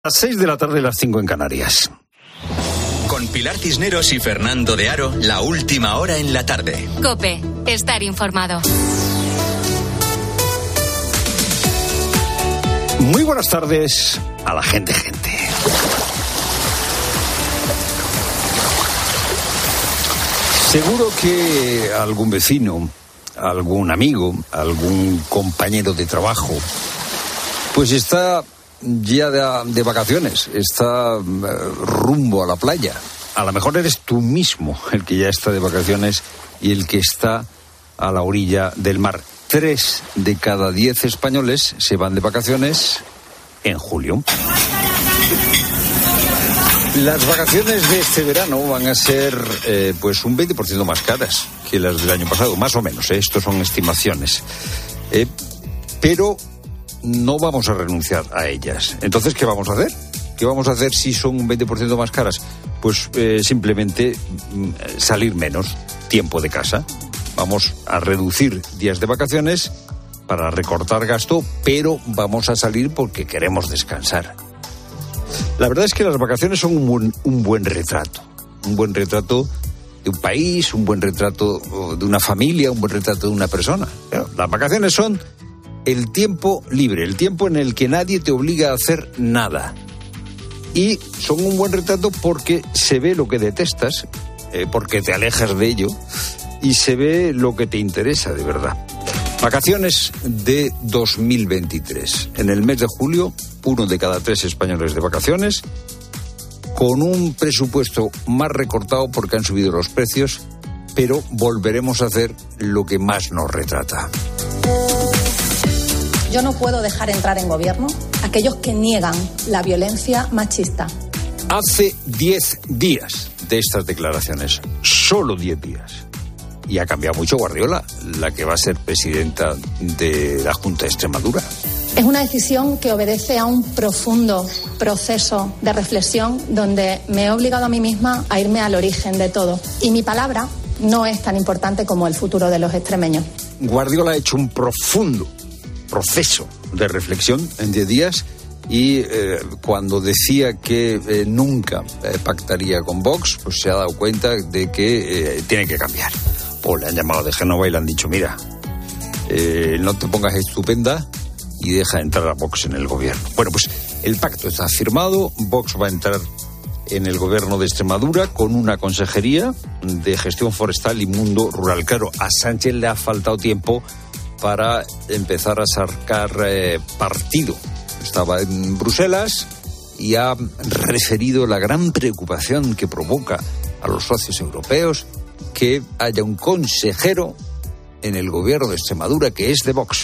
Las 6 de la tarde, las 5 en Canarias. Con Pilar Cisneros y Fernando de Aro, la última hora en la tarde. COPE, estar informado. Muy buenas tardes a la gente. Seguro que algún vecino, algún amigo, algún compañero de trabajo, pues está ya de vacaciones, está rumbo a la playa. A lo mejor eres tú mismo el que ya está de vacaciones y el que está a la orilla del mar. 3 de cada 10 españoles se van de vacaciones en julio. Las vacaciones de este verano van a ser pues un 20% más caras que las del año pasado, más o menos, estos son estimaciones. Pero no vamos a renunciar a ellas. Entonces, ¿qué vamos a hacer? ¿Qué vamos a hacer si son un 20% más caras? Pues simplemente salir menos tiempo de casa. Vamos a reducir días de vacaciones para recortar gasto, pero vamos a salir porque queremos descansar. La verdad es que las vacaciones son un buen retrato. Un buen retrato de un país, un buen retrato de una familia, un buen retrato de una persona. Las vacaciones son el tiempo libre, el tiempo en el que nadie te obliga a hacer nada. Y son un buen retrato porque se ve lo que detestas, porque te alejas de ello, y se ve lo que te interesa de verdad. Vacaciones de 2023. En el mes de julio, 1 de cada 3 españoles de vacaciones, con un presupuesto más recortado porque han subido los precios, pero volveremos a hacer lo que más nos retrata. Yo no puedo dejar entrar en gobierno a aquellos que niegan la violencia machista. Hace 10 días de estas declaraciones, solo 10 días. Y ha cambiado mucho Guardiola, la que va a ser presidenta de la Junta de Extremadura. Es una decisión que obedece a un profundo proceso de reflexión donde me he obligado a mí misma a irme al origen de todo. Y mi palabra no es tan importante como el futuro de los extremeños. Guardiola ha hecho un profundo proceso de reflexión en 10 días y cuando decía que nunca pactaría con Vox, pues se ha dado cuenta de que tiene que cambiar. O le han llamado de Génova y le han dicho, mira, no te pongas estupenda y deja entrar a Vox en el gobierno. Bueno, pues el pacto está firmado, Vox va a entrar en el gobierno de Extremadura con una consejería de gestión forestal y mundo rural. Claro, a Sánchez le ha faltado tiempo para empezar a sacar partido. Estaba en Bruselas y ha referido la gran preocupación que provoca a los socios europeos que haya un consejero en el gobierno de Extremadura que es de Vox.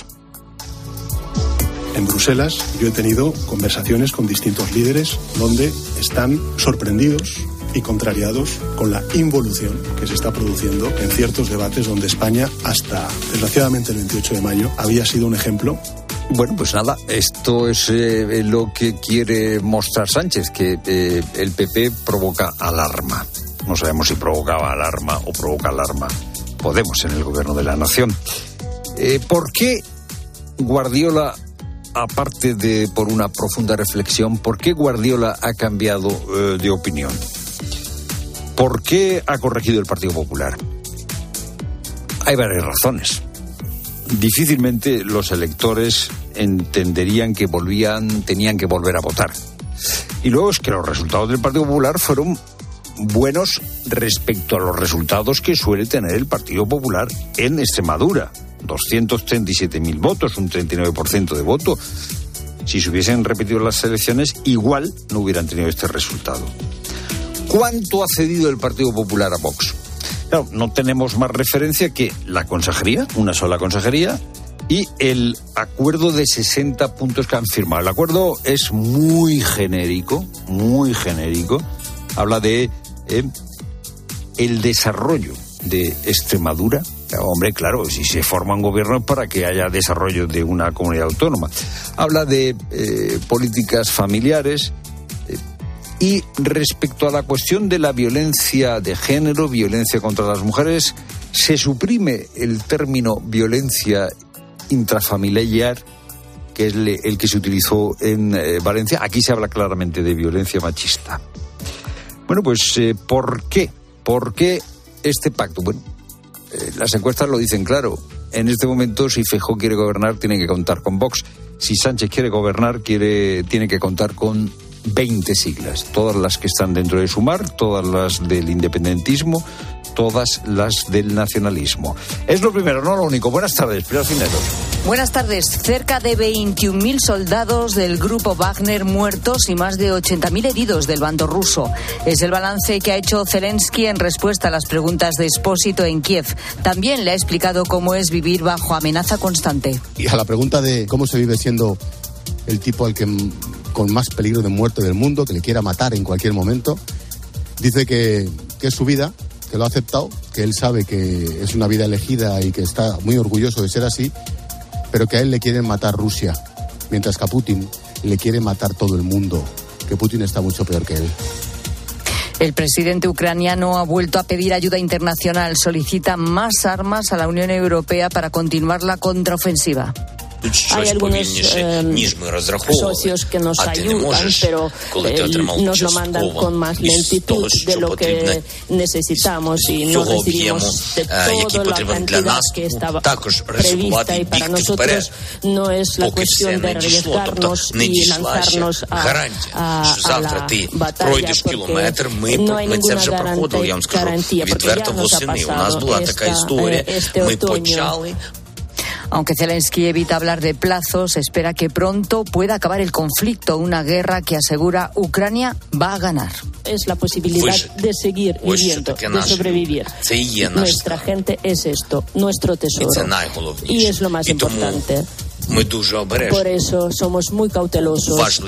En Bruselas yo he tenido conversaciones con distintos líderes donde están sorprendidos y contrariados con la involución que se está produciendo en ciertos debates donde España, hasta desgraciadamente el 28 de mayo, había sido un ejemplo. Bueno, pues nada, esto es lo que quiere mostrar Sánchez, que el PP provoca alarma. No sabemos si provocaba alarma o provoca alarma Podemos en el gobierno de la nación. ¿Por qué Guardiola, aparte de por una profunda reflexión, por qué Guardiola ha cambiado de opinión? ¿Por qué ha corregido el Partido Popular? Hay varias razones. Difícilmente los electores entenderían que tenían que volver a votar. Y luego es que los resultados del Partido Popular fueron buenos respecto a los resultados que suele tener el Partido Popular en Extremadura. 237.000 votos, un 39% de voto. Si se hubiesen repetido las elecciones, igual no hubieran tenido este resultado. ¿Cuánto ha cedido el Partido Popular a Vox? Claro, no tenemos más referencia que la consejería, una sola consejería, y el acuerdo de 60 puntos que han firmado. El acuerdo es muy genérico, habla de el desarrollo de Extremadura. Hombre, claro, si se forma un gobierno es para que haya desarrollo de una comunidad autónoma. Habla de políticas familiares y respecto a la cuestión de la violencia de género, violencia contra las mujeres, se suprime el término violencia intrafamiliar que es el que se utilizó en Valencia. Aquí se habla claramente de violencia machista. Bueno, pues ¿por qué? ¿Por qué este pacto? Bueno, las encuestas lo dicen claro. En este momento, si Feijóo quiere gobernar, tiene que contar con Vox. Si Sánchez quiere gobernar, tiene que contar con 20 siglas. Todas las que están dentro de Sumar, todas las del independentismo, todas las del nacionalismo. Es lo primero, no lo único. Buenas tardes, Pilar Cisneros. Buenas tardes. Cerca de 21.000 soldados del grupo Wagner muertos y más de 80.000 heridos del bando ruso. Es el balance que ha hecho Zelensky en respuesta a las preguntas de Expósito en Kiev. También le ha explicado cómo es vivir bajo amenaza constante. Y a la pregunta de cómo se vive siendo el tipo al que con más peligro de muerte del mundo, que le quiera matar en cualquier momento, dice que es su vida, que lo ha aceptado, que él sabe que es una vida elegida y que está muy orgulloso de ser así, pero que a él le quieren matar Rusia, mientras que a Putin le quiere matar todo el mundo, que Putin está mucho peor que él. El presidente ucraniano ha vuelto a pedir ayuda internacional, solicita más armas a la Unión Europea para continuar la contraofensiva. Hay algunos socios que nos ayudan, pero nos lo mandan con más lentitud de lo que necesitamos y no recibimos de toda la cantidad que estaba prevista, y para nosotros no es la cuestión de arriesgarnos y lanzarnos a la batalla, porque no hay ninguna garantía, porque ya nos ha pasado este otoño. Aunque Zelensky evita hablar de plazos, espera que pronto pueda acabar el conflicto, una guerra que asegura Ucrania va a ganar. Es la posibilidad de seguir viviendo, de sobrevivir. Nuestra gente es esto, nuestro tesoro, y es lo más importante. Por eso somos muy cautelosos.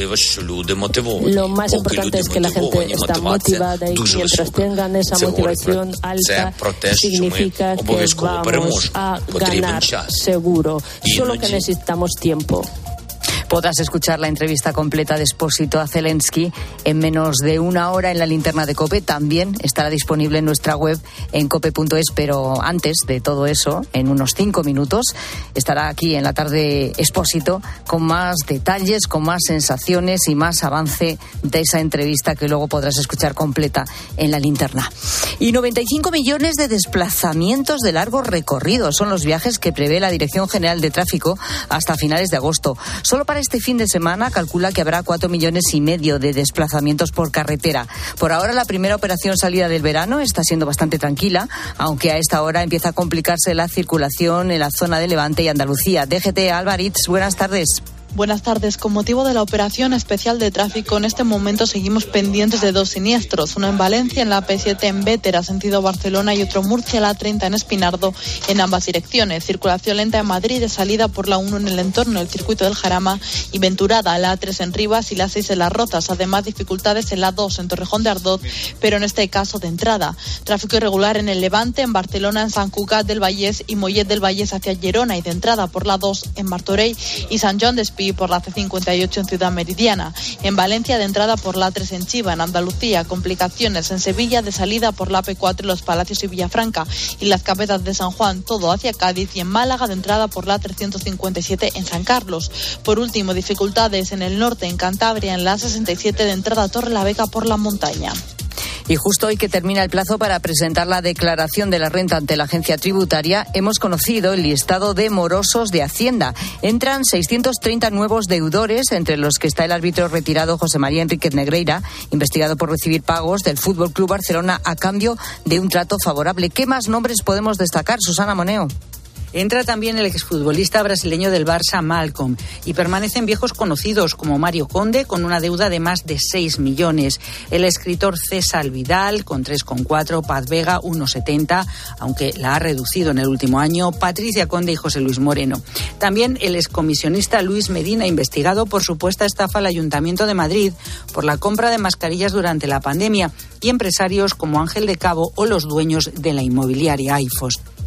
Lo más importante es que la gente está motivada, y mientras tengan esa motivación alta, significa que vamos a ganar seguro. Solo que necesitamos tiempo. Podrás escuchar la entrevista completa de Expósito a Zelensky en menos de una hora en la linterna de COPE. También estará disponible en nuestra web en cope.es, pero antes de todo eso, en unos 5 minutos, estará aquí en la tarde Expósito con más detalles, con más sensaciones y más avance de esa entrevista que luego podrás escuchar completa en la linterna. Y 95 millones de desplazamientos de largo recorrido son los viajes que prevé la Dirección General de Tráfico hasta finales de agosto. Solo para este fin de semana calcula que habrá 4,5 millones de desplazamientos por carretera. Por ahora, la primera operación salida del verano está siendo bastante tranquila, aunque a esta hora empieza a complicarse la circulación en la zona de Levante y Andalucía. DGT Alvaritz, buenas tardes. Buenas tardes. Con motivo de la operación especial de tráfico, en este momento seguimos pendientes de 2 siniestros. Uno en Valencia, en la AP7 en Bétera, sentido Barcelona, y otro en Murcia, la A30 en Espinardo, en ambas direcciones. Circulación lenta en Madrid, de salida por la 1 en el entorno del circuito del Jarama y Venturada, la A3 en Rivas y la 6 en Las Rozas. Además, dificultades en la 2 en Torrejón de Ardoz, pero en este caso de entrada. Tráfico irregular en el Levante, en Barcelona, en Sant Cugat del Vallès y Mollet del Vallès hacia Gerona, y de entrada por la 2 en Martorell y Sant Joan d'Espí por la C58 en Ciudad Meridiana. En Valencia, de entrada por la A3 en Chiva. En Andalucía, complicaciones en Sevilla, de salida por la AP4 en Los Palacios y Villafranca y Las Cabezas de San Juan, todo hacia Cádiz. Y en Málaga, de entrada por la A357 en San Carlos. Por último, dificultades en el norte, en Cantabria, en la A67 de entrada a Torrelavega por la montaña. Y justo hoy que termina el plazo para presentar la declaración de la renta ante la agencia tributaria, hemos conocido el listado de morosos de Hacienda. Entran 630 nuevos deudores, entre los que está el árbitro retirado José María Enríquez Negreira, investigado por recibir pagos del Fútbol Club Barcelona a cambio de un trato favorable. ¿Qué más nombres podemos destacar, Susana Moneo? Entra también el exfutbolista brasileño del Barça, Malcom, y permanecen viejos conocidos como Mario Conde, con una deuda de más de 6 millones, el escritor César Vidal, con 3,4, Paz Vega, 1,70, aunque la ha reducido en el último año, Patricia Conde y José Luis Moreno. También el excomisionista Luis Medina, investigado por supuesta estafa al Ayuntamiento de Madrid por la compra de mascarillas durante la pandemia, y empresarios como Ángel de Cabo o los dueños de la inmobiliaria AIFOS.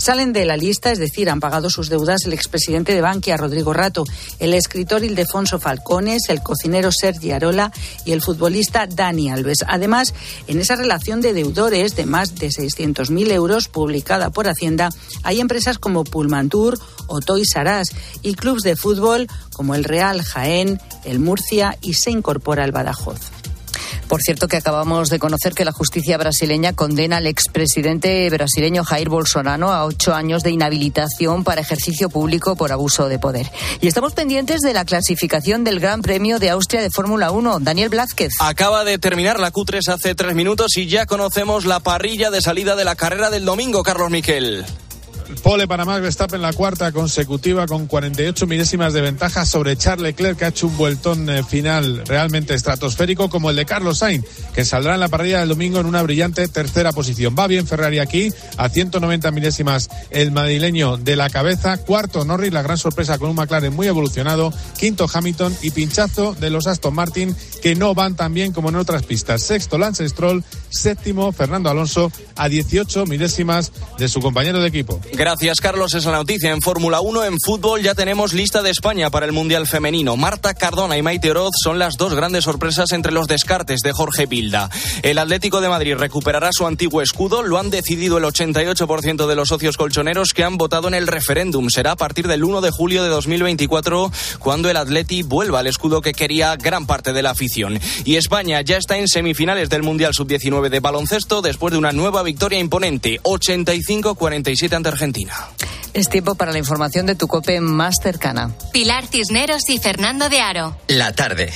Salen de la lista, es decir, han pagado sus deudas el expresidente de Bankia, Rodrigo Rato, el escritor Ildefonso Falcones, el cocinero Sergi Arola y el futbolista Dani Alves. Además, en esa relación de deudores de más de 600.000 euros publicada por Hacienda, hay empresas como Pullmantur o Toys R Us y clubes de fútbol como el Real Jaén, el Murcia y se incorpora el Badajoz. Por cierto, que acabamos de conocer que la justicia brasileña condena al expresidente brasileño Jair Bolsonaro a 8 años de inhabilitación para ejercicio público por abuso de poder. Y estamos pendientes de la clasificación del Gran Premio de Austria de Fórmula 1. Daniel Blázquez. Acaba de terminar la Q3 hace 3 minutos y ya conocemos la parrilla de salida de la carrera del domingo, Carlos Miquel. Pole para Max Verstappen, la cuarta consecutiva con 48 milésimas de ventaja sobre Charles Leclerc, que ha hecho un vueltón final realmente estratosférico, como el de Carlos Sainz, que saldrá en la parrilla del domingo en una brillante tercera posición. Va bien Ferrari aquí, a 190 milésimas el madrileño de la cabeza. Cuarto Norris, la gran sorpresa con un McLaren muy evolucionado. Quinto Hamilton y pinchazo de los Aston Martin, que no van tan bien como en otras pistas. Sexto Lance Stroll, séptimo Fernando Alonso, a 18 milésimas de su compañero de equipo. Gracias, Carlos. Es la noticia. En Fórmula 1, en fútbol, ya tenemos lista de España para el Mundial Femenino. Marta Cardona y Maite Oroz son las dos grandes sorpresas entre los descartes de Jorge Vilda. El Atlético de Madrid recuperará su antiguo escudo. Lo han decidido el 88% de los socios colchoneros que han votado en el referéndum. Será a partir del 1 de julio de 2024 cuando el Atleti vuelva al escudo que quería gran parte de la afición. Y España ya está en semifinales del Mundial Sub-19 de baloncesto después de una nueva victoria imponente, 85-47 ante Argentina. Es tiempo para la información de tu COPE más cercana. Pilar Cisneros y Fernando de Aro. La tarde.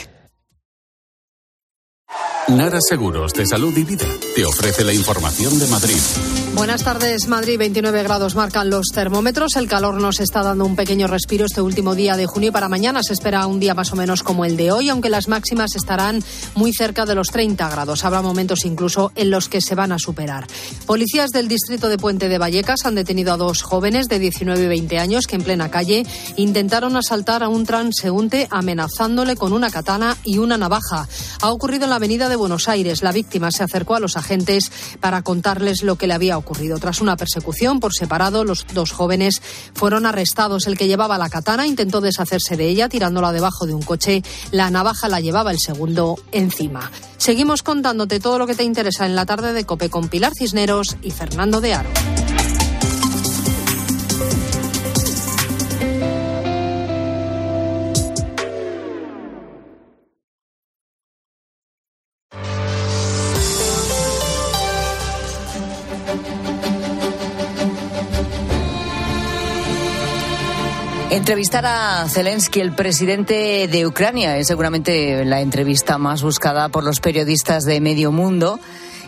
Nara Seguros de Salud y Vida te ofrece la información de Madrid. Buenas tardes, Madrid. 29 grados marcan los termómetros. El calor nos está dando un pequeño respiro este último día de junio y para mañana se espera un día más o menos como el de hoy, aunque las máximas estarán muy cerca de los 30 grados. Habrá momentos incluso en los que se van a superar. Policías del distrito de Puente de Vallecas han detenido a 2 jóvenes de 19 y 20 años que en plena calle intentaron asaltar a un transeúnte amenazándole con una katana y una navaja. Ha ocurrido en la avenida de Buenos Aires. La víctima se acercó a los agentes para contarles lo que le había ocurrido. Tras una persecución por separado, los 2 jóvenes fueron arrestados. El que llevaba la katana intentó deshacerse de ella tirándola debajo de un coche. La navaja la llevaba el segundo encima. Seguimos contándote todo lo que te interesa en la tarde de COPE con Pilar Cisneros y Fernando de Aro. Entrevistar a Zelensky, el presidente de Ucrania, es seguramente la entrevista más buscada por los periodistas de medio mundo.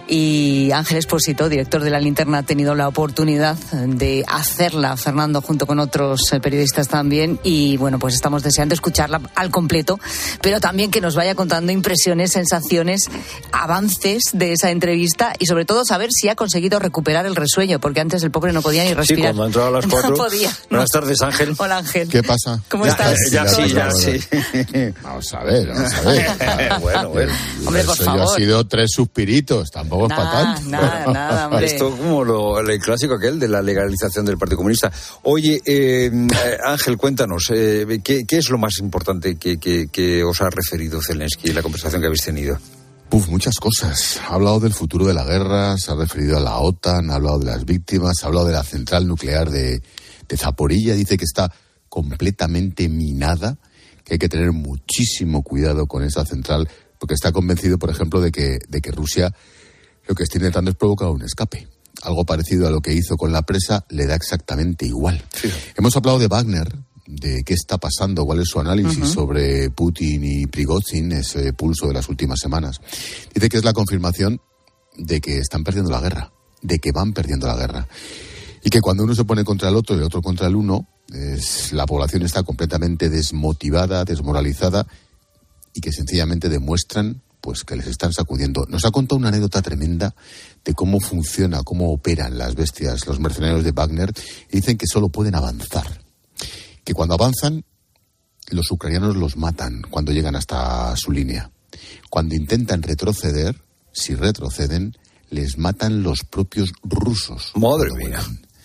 Y Ángel Expósito, director de La Linterna, ha tenido la oportunidad de hacerla, Fernando, junto con otros periodistas también. Y bueno, pues estamos deseando escucharla al completo, pero también que nos vaya contando impresiones, sensaciones, avances de esa entrevista y sobre todo saber si ha conseguido recuperar el resuello, porque antes el pobre no podía ni respirar. Sí, cuando entraba a las 4. No podía. Buenas tardes, Ángel. Hola, Ángel. ¿Qué pasa? ¿Cómo estás? Ya sí. Vamos a ver. Bueno. Hombre, por favor. Ha sido 3 suspiritos, tampoco es para tanto. Nada, hombre. Esto como el clásico aquel de la legalización del Partido Comunista. Oye, Ángel, cuéntanos, ¿qué es lo más importante que os ha referido Zelensky en la conversación que habéis tenido? Muchas cosas. Ha hablado del futuro de la guerra, se ha referido a la OTAN, ha hablado de las víctimas, ha hablado de la central nuclear de Zaporilla. Dice que está completamente minada, que hay que tener muchísimo cuidado con esa central, porque está convencido, por ejemplo, de que Rusia lo que está intentando es provocar un escape. Algo parecido a lo que hizo con la presa, le da exactamente igual. Sí. Hemos hablado de Wagner, de qué está pasando, cuál es su análisis sobre Putin y Prigozhin, ese pulso de las últimas semanas. Dice que es la confirmación de que están perdiendo la guerra, de que van perdiendo la guerra. Y que cuando uno se pone contra el otro y el otro contra el uno, la población está completamente desmotivada, desmoralizada, y que sencillamente demuestran pues que les están sacudiendo. Nos ha contado una anécdota tremenda de cómo funciona, cómo operan las bestias, los mercenarios de Wagner, y dicen que solo pueden avanzar. Que cuando avanzan, los ucranianos los matan cuando llegan hasta su línea. Cuando intentan retroceder, si retroceden, les matan los propios rusos. Madre mía.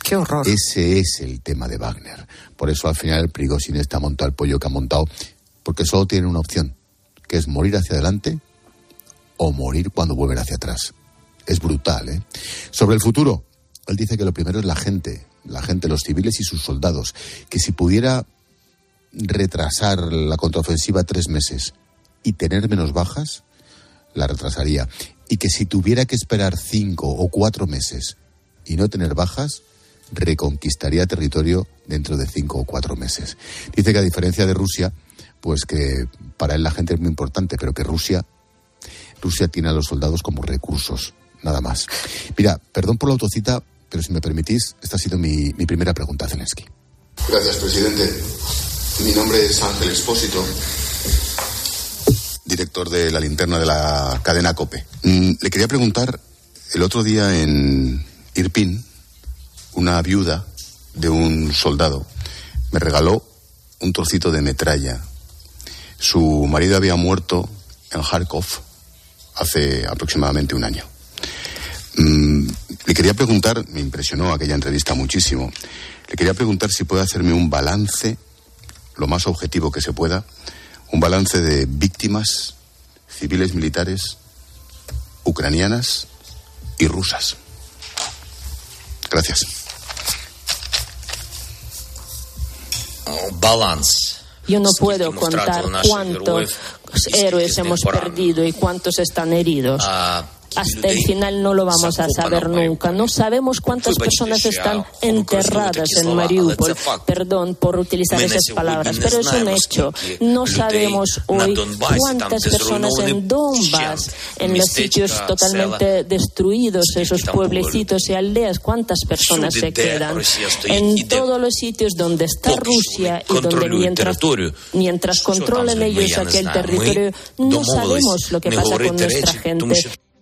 ¡Qué horror! Ese es el tema de Wagner. Por eso al final el Prigozhin está montado el pollo que ha montado, porque solo tiene una opción, que es morir hacia adelante o morir cuando vuelven hacia atrás. Es brutal, ¿eh? Sobre el futuro, él dice que lo primero es la gente, los civiles y sus soldados, que si pudiera retrasar la contraofensiva 3 meses y tener menos bajas, la retrasaría. Y que si tuviera que esperar 5 o 4 meses y no tener bajas, reconquistaría territorio dentro de 5 o 4 meses. Dice que a diferencia de Rusia, pues que para él la gente es muy importante, pero que Rusia tiene a los soldados como recursos, nada más. Mira, perdón por la autocita, pero si me permitís, esta ha sido mi primera pregunta a Zelensky. Gracias, presidente. Mi nombre es Ángel Expósito, director de La Linterna de la cadena COPE. Le quería preguntar, el otro día en Irpin, una viuda de un soldado me regaló un trocito de metralla. Su marido había muerto en Kharkov hace aproximadamente 1 año. Le quería preguntar, me impresionó aquella entrevista muchísimo, le quería preguntar si puede hacerme un balance, lo más objetivo que se pueda, un balance de víctimas civiles militares ucranianas y rusas. Gracias. Balance. Yo no puedo contar cuántos héroes hemos perdido y cuántos están heridos. Hasta el final no lo vamos a saber nunca. No sabemos cuántas personas están enterradas en Mariupol. Perdón por utilizar esas palabras, pero es un hecho. No sabemos hoy cuántas personas en Donbass, en los sitios totalmente destruidos, esos pueblecitos y aldeas, cuántas personas se quedan. En todos los sitios donde está Rusia y donde mientras controlan ellos aquel territorio, no sabemos lo que pasa con nuestra gente.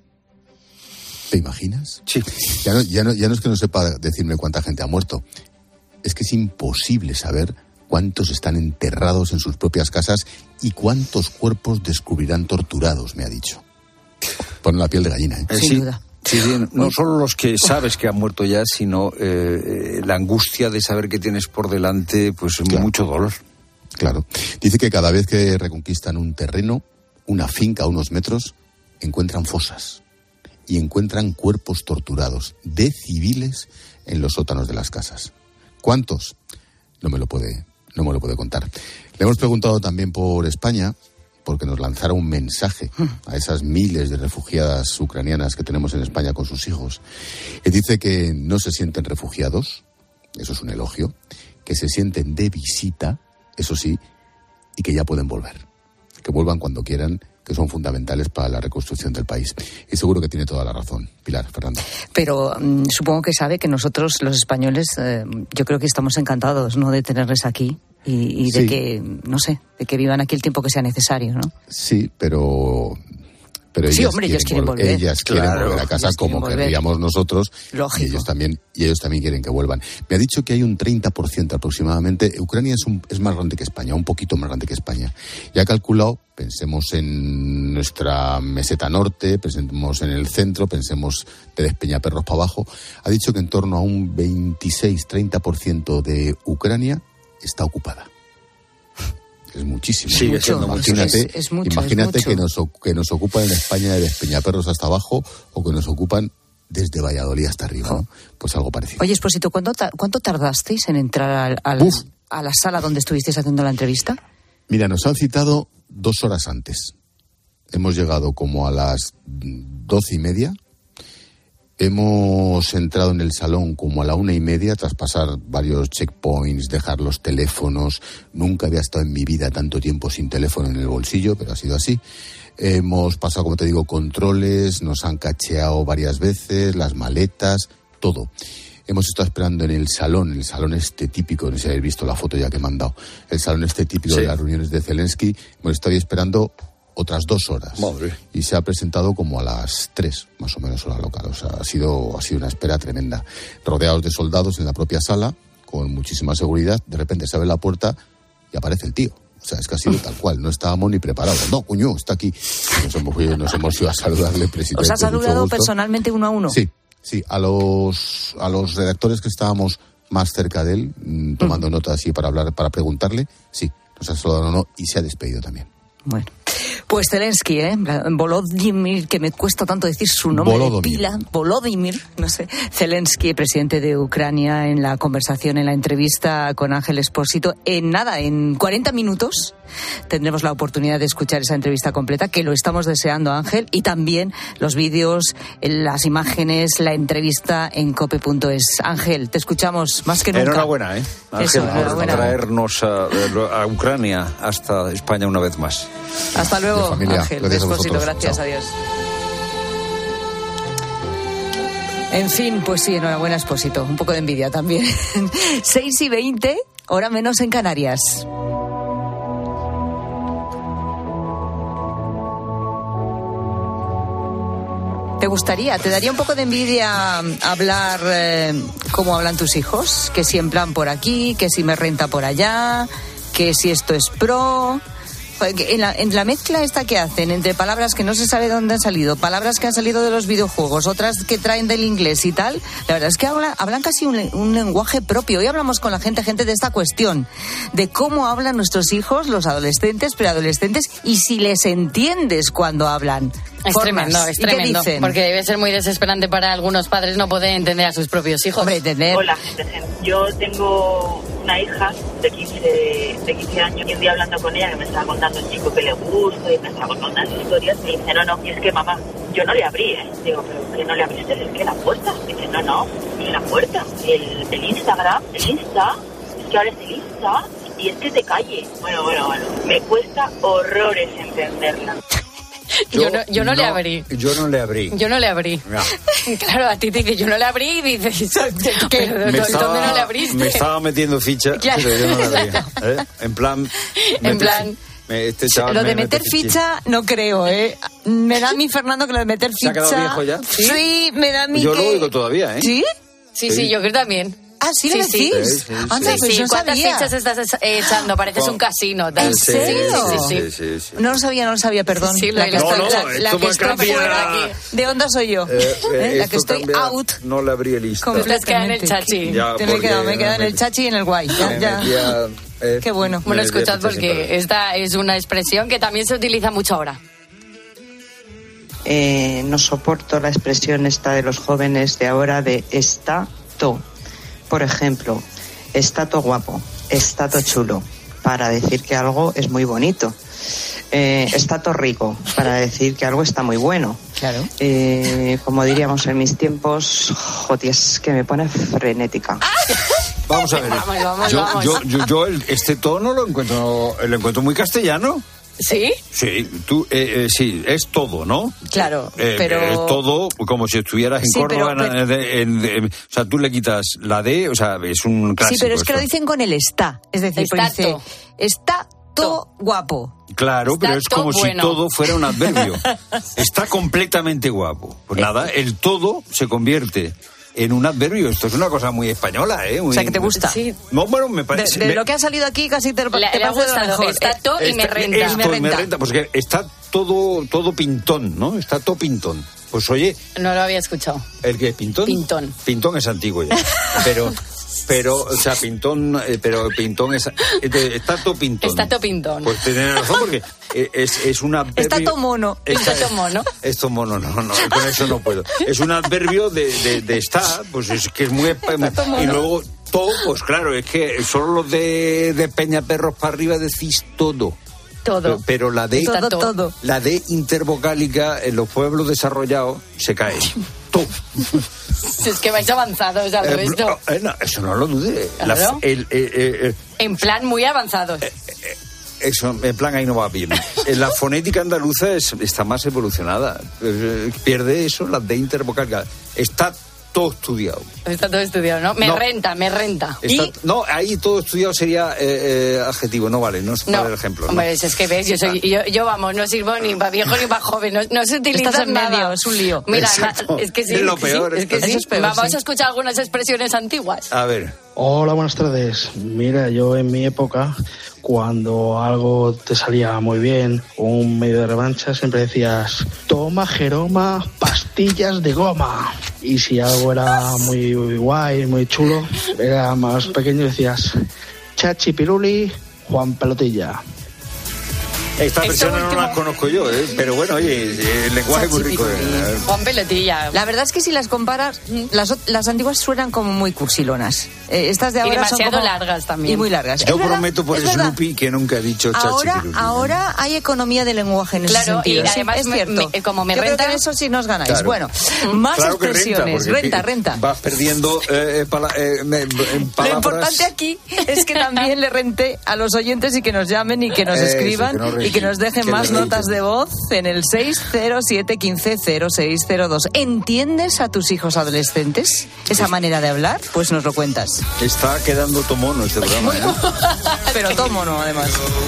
¿Te imaginas? Sí. Ya no es que no sepa decirme cuánta gente ha muerto. Es que es imposible saber cuántos están enterrados en sus propias casas y cuántos cuerpos descubrirán torturados, me ha dicho. Pone la piel de gallina, ¿eh? Sin duda. Sí, no solo los que sabes que han muerto ya, sino la angustia de saber que tienes por delante, pues claro, mucho dolor. Claro. Dice que cada vez que reconquistan un terreno, una finca a unos metros, encuentran fosas y encuentran cuerpos torturados de civiles en los sótanos de las casas. ¿Cuántos? No me lo puede contar. Le hemos preguntado también por España, porque nos lanzara un mensaje a esas miles de refugiadas ucranianas que tenemos en España con sus hijos. Él dice que no se sienten refugiados, eso es un elogio, que se sienten de visita, eso sí, y que ya pueden volver. Que vuelvan cuando quieran, que son fundamentales para la reconstrucción del país. Y seguro que tiene toda la razón, Pilar, Fernando. Pero supongo que sabe que nosotros, los españoles, yo creo que estamos encantados, ¿no?, de tenerles aquí y de que, no sé, de que vivan aquí el tiempo que sea necesario, ¿no? Sí, pero ellas, sí, hombre, ellos quieren volver. Ellas quieren volver a casa como querríamos nosotros. Lógico. Y ellos también quieren que vuelvan. Me ha dicho que hay un 30% aproximadamente. Ucrania es más grande que España, un poquito más grande que España. Y ha calculado, pensemos en nuestra meseta norte, pensemos en el centro, pensemos de Despeñaperros para abajo. Ha dicho que en torno a un 26-30% de Ucrania está ocupada. Es muchísimo. Sí, Imagínate que nos ocupan en España de Despeñaperros hasta abajo o que nos ocupan desde Valladolid hasta arriba, ¿no? Pues algo parecido. Oye, Expósito, ¿cuánto tardasteis en entrar a la sala donde estuvisteis haciendo la entrevista? Mira, nos han citado 2 horas antes. Hemos llegado como a las 12:30. Hemos entrado en el salón como a la 1:30 tras pasar varios checkpoints, dejar los teléfonos. Nunca había estado en mi vida tanto tiempo sin teléfono en el bolsillo, pero ha sido así. Hemos pasado, como te digo, controles, nos han cacheado varias veces, las maletas, todo. Hemos estado esperando en el salón este típico, no sé si habéis visto la foto ya que me han dado, el salón este típico de las reuniones de Zelensky. Hemos estado ahí esperando otras 2 horas. Madre. Y se ha presentado como a las 3, más o menos, hora local. O sea, ha sido una espera tremenda. Rodeados de soldados en la propia sala, con muchísima seguridad. De repente se abre la puerta y aparece el tío. O sea, es que ha sido tal cual. No estábamos ni preparados. No, coño, está aquí. Nos hemos ido a saludarle, presidente. ¿Os ha saludado personalmente 1 a 1? Sí. Sí, a los redactores que estábamos más cerca de él, tomando nota así para hablar, para preguntarle, sí, nos ha saludado y se ha despedido también. Bueno, pues Zelensky, Volodymyr, que me cuesta tanto decir su nombre de pila, Volodymyr, no sé, Zelensky, presidente de Ucrania, en la conversación, en la entrevista con Ángel Expósito, en 40 minutos tendremos la oportunidad de escuchar esa entrevista completa, que lo estamos deseando, Ángel, y también los vídeos, las imágenes, la entrevista en cope.es. Ángel, te escuchamos más que nunca. Enhorabuena, Ángel, por traernos a Ucrania hasta España una vez más. Hasta luego, Ángel Expósito, gracias, Chao. adiós. En fin, pues sí, enhorabuena, Expósito, un poco de envidia también. 6:20, hora menos en Canarias. ¿Te daría un poco de envidia hablar como hablan tus hijos? Que si en plan por aquí, que si me renta por allá, que si esto es pro... En la mezcla esta que hacen entre palabras que no se sabe de dónde han salido, palabras que han salido de los videojuegos, otras que traen del inglés y tal, la verdad es que hablan casi un lenguaje propio. Hoy hablamos con la gente de esta cuestión, de cómo hablan nuestros hijos, los adolescentes, preadolescentes, y si les entiendes cuando hablan. Es tremendo, porque debe ser muy desesperante para algunos padres no poder entender a sus propios hijos. Hombre, entender. Hola, gente. Yo tengo una hija de 15 años y un día hablando con ella que me estaba contando el chico que le gusta y me estaba contando unas historias, me dice, no, y es que mamá, yo no le abrí, Digo, pero ¿qué no le abriste? Es que la puerta. Dice, no, ni la puerta. El Instagram, es que ahora es el Insta y es que te calle. Bueno, me cuesta horrores entenderla. Yo no le abrí. Yo no le abrí. No. Claro, a ti te dice, yo no le abrí y dices, ¿dónde no le abriste? Me estaba metiendo ficha, claro. Pero yo no le abrí. En plan... Lo de meter ficha no creo, Me da a mí, Fernando, que lo de meter ficha... ¿Se ha quedado viejo ya? Sí, me da a mí yo lo oigo todavía, ¿Sí? Sí, yo creo también. Ah, ¿sí lo decís? Sí. Anda, pues no ¿Cuántas sabía. fichas estás echando? Pareces un casino. ¿En serio? Sí. No lo sabía, perdón. Sí, la que está fuera de onda soy yo. La que estoy out. No le abrí el Insta. Te has quedado en el chachi. Me he quedado en el chachi y en el guay. Ya. Qué bueno. Bueno, escuchad, porque esta es una expresión que también se utiliza mucho ahora. No soporto la expresión esta de los jóvenes de ahora de está to. Por ejemplo, está to guapo, está to chulo, para decir que algo es muy bonito. Está to rico, para decir que algo está muy bueno. Claro. Como diríamos en mis tiempos, es que me pone frenética. Vamos a ver. Vamos. Yo este tono lo encuentro muy castellano. ¿Sí? Sí, sí, es todo, ¿no? Claro, pero... Es todo como si estuvieras en Córdoba, o sea, tú le quitas la D, o sea, es un clásico. Sí, pero es que esto. lo dicen con el está, es decir, dice, está todo guapo. Claro, está pero es como bueno. si todo fuera un adverbio. Está completamente guapo. Pues nada, el todo se convierte en un adverbio. Esto es una cosa muy española, ¿eh? O sea, que te gusta. Sí. No, bueno, me parece... De lo que ha salido aquí casi te parece le ha gustado. Mejor. Está todo y me renta. Me renta, porque está todo pintón, ¿no? Está todo pintón. Pues oye... No lo había escuchado. ¿El qué? ¿Pintón? Pintón. Pintón es antiguo ya. Pero, o sea, pintón, pero pintón es... Está todo pintón. Está todo pintón. Pues tienes razón, porque es un adverbio... Está todo mono. Está todo mono. Esto mono, no, con eso no puedo. Es un adverbio de está, pues es que es muy... Y luego todo, pues claro, es que solo los de Peñaperros para arriba decís todo. Todo. Pero la D, todo. La D intervocálica en los pueblos desarrollados se cae. Todo. Es que vais avanzados al resto. No, eso no lo dude. Claro. En plan muy avanzados. Eso, en plan ahí no va bien. La fonética andaluza está más evolucionada. Pierde eso, la D intervocálica. Está todo estudiado. Está todo estudiado, ¿no? Me renta. No, ahí todo estudiado sería adjetivo, no vale, no es para el ejemplo. Hombre, ¿no? Es que ves, yo vamos, no sirvo ni para viejo ni para joven, no se utiliza Estás en nada. medio, es un lío. Mira, exacto. Es que sí. Es lo peor. Es que sí. Es peor, vamos a escuchar algunas expresiones antiguas. A ver. Hola, buenas tardes. Mira, yo en mi época, cuando algo te salía muy bien, un medio de revancha, siempre decías, toma, Jeroma, pastillas de goma. y si algo era muy guay, muy chulo, era más pequeño, decías Chachi Piruli, Juan Pelotilla. Esta versión no la conozco yo, pero bueno, oye, el lenguaje es muy rico. Juan Pelotilla. La verdad es que si las comparas, las antiguas suenan como muy cursilonas. Estas de ahora y demasiado son como largas también. Y muy largas. Yo prometo por Snoopy que nunca he dicho Chachi Piruli. Ahora hay economía de lenguaje en ese sentido. Y además es cierto. Como me yo renta, creo que en eso sí nos ganáis. Claro. Bueno, más claro expresiones. Renta. Vas perdiendo palabras. Lo importante aquí es que también le rente a los oyentes y que nos llamen y que nos escriban y que nos dejen más notas de voz en el 607-150602. ¿Entiendes a tus hijos adolescentes esa manera de hablar? Pues nos lo cuentas. Está quedando tomono este programa, ¿eh? Pero tomono, además.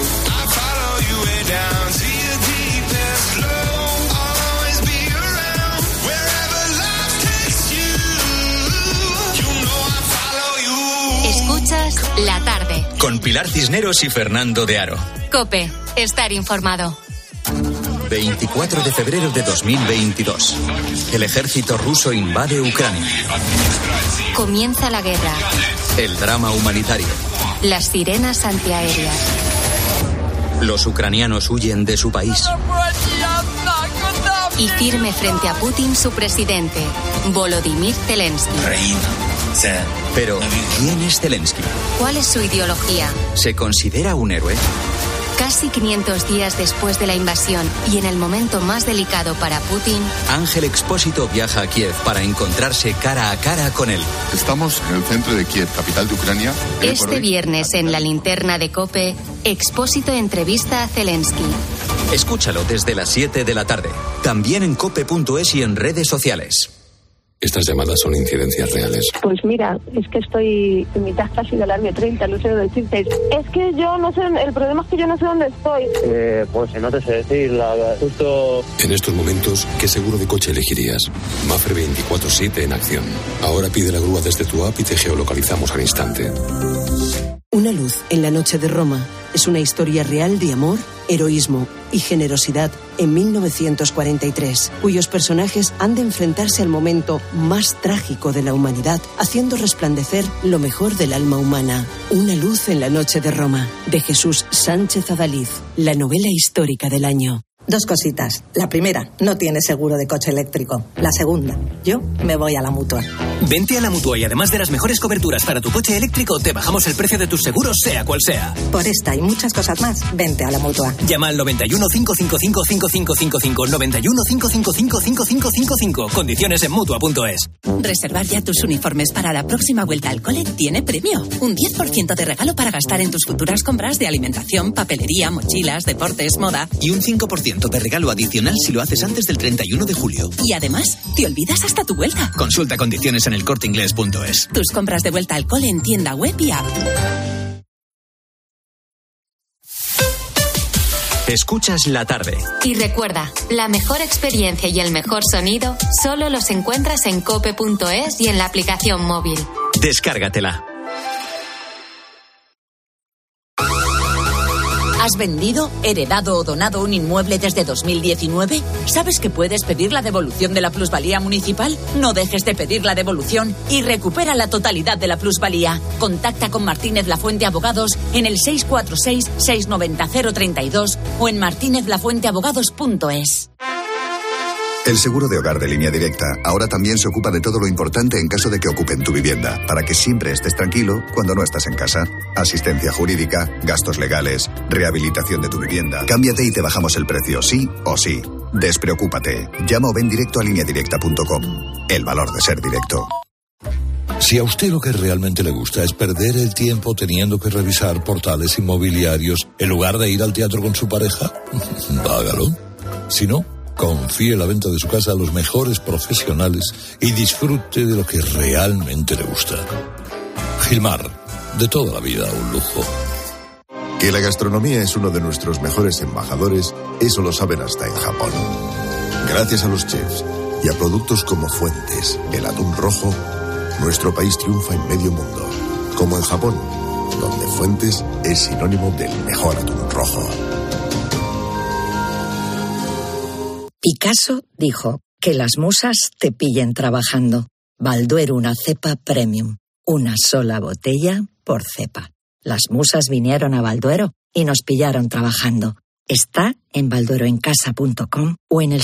Escuchas La Tarde. Con Pilar Cisneros y Fernando de Aro. COPE. Estar informado. 24 de febrero de 2022. El ejército ruso invade Ucrania. Comienza la guerra. El drama humanitario. Las sirenas antiaéreas. Los ucranianos huyen de su país. Y firme frente a Putin su presidente, Volodymyr Zelensky. Pero, ¿quién es Zelensky? ¿Cuál es su ideología? ¿Se considera un héroe? Casi 500 días después de la invasión y en el momento más delicado para Putin, Ángel Expósito viaja a Kiev para encontrarse cara a cara con él. Estamos en el centro de Kiev, capital de Ucrania. Este viernes en la linterna de COPE, Expósito entrevista a Zelensky. Escúchalo desde las 7 de la tarde. También en cope.es y en redes sociales. Estas llamadas son incidencias reales. Pues mira, es que estoy en mitad casi del año 30, no sé decirte. Es que yo no sé, el problema es que yo no sé dónde estoy. Pues no te sé decir, justo... En estos momentos, ¿qué seguro de coche elegirías? Mapfre 24/7 en acción. Ahora pide la grúa desde tu app y te geolocalizamos al instante. Una luz en la noche de Roma es una historia real de amor, heroísmo y generosidad en 1943, cuyos personajes han de enfrentarse al momento más trágico de la humanidad, haciendo resplandecer lo mejor del alma humana. Una luz en la noche de Roma, de Jesús Sánchez Adalid, la novela histórica del año. Dos cositas. La primera, no tiene seguro de coche eléctrico. La segunda, yo me voy a la Mutua. Vente a la Mutua y además de las mejores coberturas para tu coche eléctrico, te bajamos el precio de tus seguros, sea cual sea. Por esta y muchas cosas más, vente a la Mutua. Llama al 91 555 5555, 91 555 5555. Condiciones en Mutua.es. Reservar ya tus uniformes para la próxima vuelta al cole tiene premio. Un 10% de regalo para gastar en tus futuras compras de alimentación, papelería, mochilas, deportes, moda. Y un 5% de regalo adicional si lo haces antes del 31 de julio. Y además, te olvidas hasta tu vuelta. Consulta condiciones en elcorteingles.es. Tus compras de vuelta al cole en tienda web y app. Escuchas La Tarde. Y recuerda, la mejor experiencia y el mejor sonido solo los encuentras en cope.es y en la aplicación móvil. Descárgatela. ¿Has vendido, heredado o donado un inmueble desde 2019? ¿Sabes que puedes pedir la devolución de la plusvalía municipal? No dejes de pedir la devolución y recupera la totalidad de la plusvalía. Contacta con Martínez Lafuente Abogados en el 646-690-032 o en martinezlafuenteabogados.es. El seguro de hogar de Línea Directa ahora también se ocupa de todo lo importante en caso de que ocupen tu vivienda, para que siempre estés tranquilo cuando no estás en casa. Asistencia jurídica, gastos legales, rehabilitación de tu vivienda. Cámbiate y te bajamos el precio, sí o sí. Despreocúpate. Llama o ven directo a lineadirecta.com. El valor de ser directo. Si a usted lo que realmente le gusta es perder el tiempo teniendo que revisar portales inmobiliarios en lugar de ir al teatro con su pareja, hágalo. Si no, confíe la venta de su casa a los mejores profesionales y disfrute de lo que realmente le gusta. Gilmar, de toda la vida un lujo. Que la gastronomía es uno de nuestros mejores embajadores, eso lo saben hasta en Japón. Gracias a los chefs y a productos como Fuentes, el atún rojo, nuestro país triunfa en medio mundo. Como en Japón, donde Fuentes es sinónimo del mejor atún rojo. Picasso dijo: Que las musas te pillen trabajando. Balduero, una cepa premium. Una sola botella por cepa. Las musas vinieron a Balduero y nos pillaron trabajando. Está en baldueroencasa.com o en el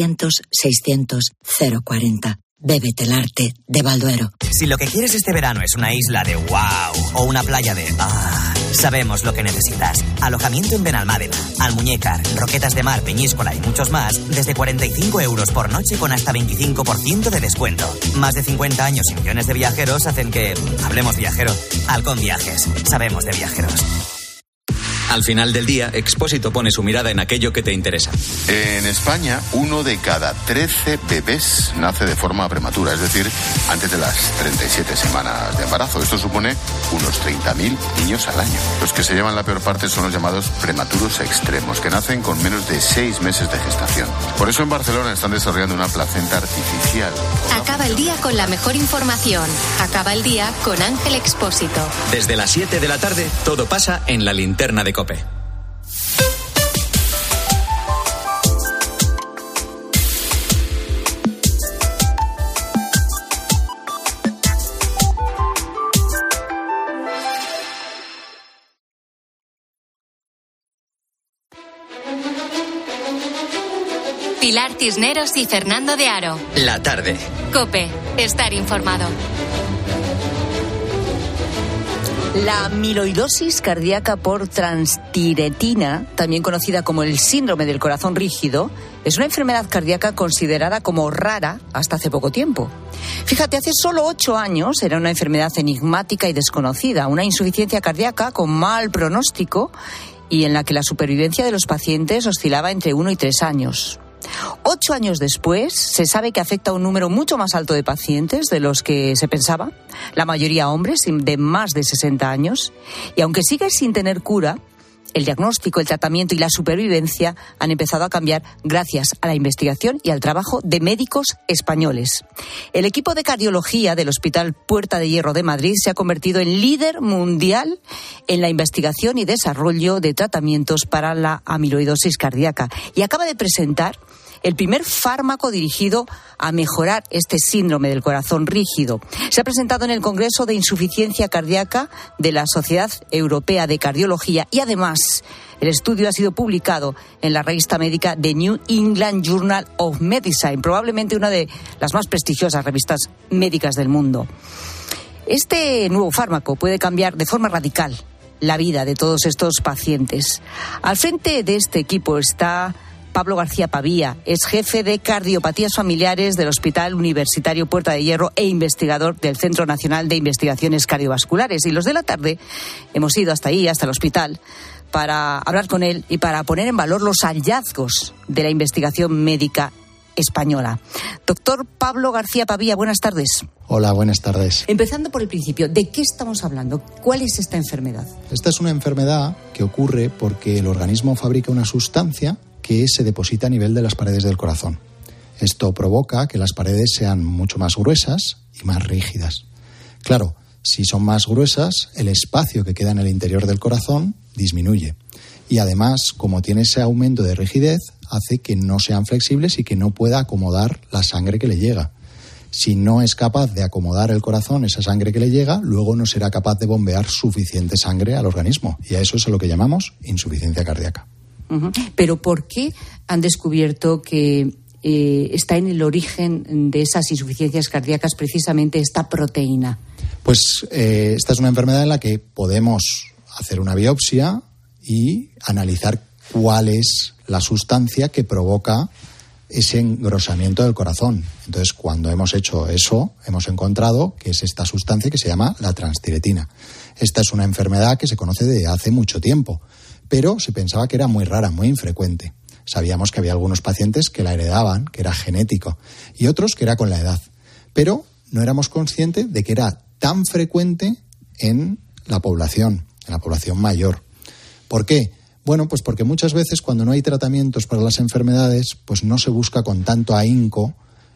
600-600-040. Bébete el arte de Balduero. Si lo que quieres este verano es una isla de wow o una playa de sabemos lo que necesitas. Alojamiento en Benalmádena, Almuñécar, Roquetas de Mar, Peñíscola y muchos más desde 45 € por noche con hasta 25% de descuento. Más de 50 años y millones de viajeros hacen que hablemos viajero. Halcón Viajes. Sabemos de viajeros. Al final del día, Expósito pone su mirada en aquello que te interesa. En España, 1 de cada 13 bebés nace de forma prematura, es decir, antes de las 37 semanas de embarazo. Esto supone unos 30.000 niños al año. Los que se llevan la peor parte son los llamados prematuros extremos, que nacen con menos de 6 meses de gestación. Por eso en Barcelona están desarrollando una placenta artificial. Acaba el día con la mejor información. Acaba el día con Ángel Expósito. Desde las 7 de la tarde, todo pasa en la linterna de COPE. Pilar Cisneros y Fernando de Aro. La tarde. COPE. Estar informado. La amiloidosis cardíaca por transtiretina, también conocida como el síndrome del corazón rígido, es una enfermedad cardíaca considerada como rara hasta hace poco tiempo. Fíjate, hace solo 8 años era una enfermedad enigmática y desconocida, una insuficiencia cardíaca con mal pronóstico y en la que la supervivencia de los pacientes oscilaba entre 1 y 3 años. 8 años después, se sabe que afecta a un número mucho más alto de pacientes de los que se pensaba, la mayoría hombres de más de 60 años, y aunque sigue sin tener cura, el diagnóstico, el tratamiento y la supervivencia han empezado a cambiar gracias a la investigación y al trabajo de médicos españoles. El equipo de cardiología del Hospital Puerta de Hierro de Madrid se ha convertido en líder mundial en la investigación y desarrollo de tratamientos para la amiloidosis cardíaca y acaba de presentar el primer fármaco dirigido a mejorar este síndrome del corazón rígido. Se ha presentado en el Congreso de Insuficiencia Cardíaca de la Sociedad Europea de Cardiología y además el estudio ha sido publicado en la revista médica The New England Journal of Medicine, probablemente una de las más prestigiosas revistas médicas del mundo. Este nuevo fármaco puede cambiar de forma radical la vida de todos estos pacientes. Al frente de este equipo está Pablo García Pavía, es jefe de cardiopatías familiares del Hospital Universitario Puerta de Hierro e investigador del Centro Nacional de Investigaciones Cardiovasculares. Y los de la tarde hemos ido hasta ahí, hasta el hospital, para hablar con él y para poner en valor los hallazgos de la investigación médica española. Doctor Pablo García Pavía, buenas tardes. Hola, buenas tardes. Empezando por el principio, ¿de qué estamos hablando? ¿Cuál es esta enfermedad? Esta es una enfermedad que ocurre porque el organismo fabrica una sustancia que se deposita a nivel de las paredes del corazón. Esto provoca que las paredes sean mucho más gruesas y más rígidas. Claro, si son más gruesas, el espacio que queda en el interior del corazón disminuye. Y además, como tiene ese aumento de rigidez, hace que no sean flexibles y que no pueda acomodar la sangre que le llega. Si no es capaz de acomodar el corazón, esa sangre que le llega, luego no será capaz de bombear suficiente sangre al organismo. Y a eso es a lo que llamamos insuficiencia cardíaca. Pero ¿por qué han descubierto que está en el origen de esas insuficiencias cardíacas precisamente esta proteína? Pues esta es una enfermedad en la que podemos hacer una biopsia y analizar cuál es la sustancia que provoca ese engrosamiento del corazón. Entonces, cuando hemos hecho eso, hemos encontrado que es esta sustancia que se llama la transtiretina. Esta es una enfermedad que se conoce desde hace mucho tiempo, pero se pensaba que era muy rara, muy infrecuente. Sabíamos que había algunos pacientes que la heredaban, que era genético, y otros que era con la edad. Pero no éramos conscientes de que era tan frecuente en la población mayor. ¿Por qué? Bueno, pues porque muchas veces cuando no hay tratamientos para las enfermedades, pues no se busca con tanto ahínco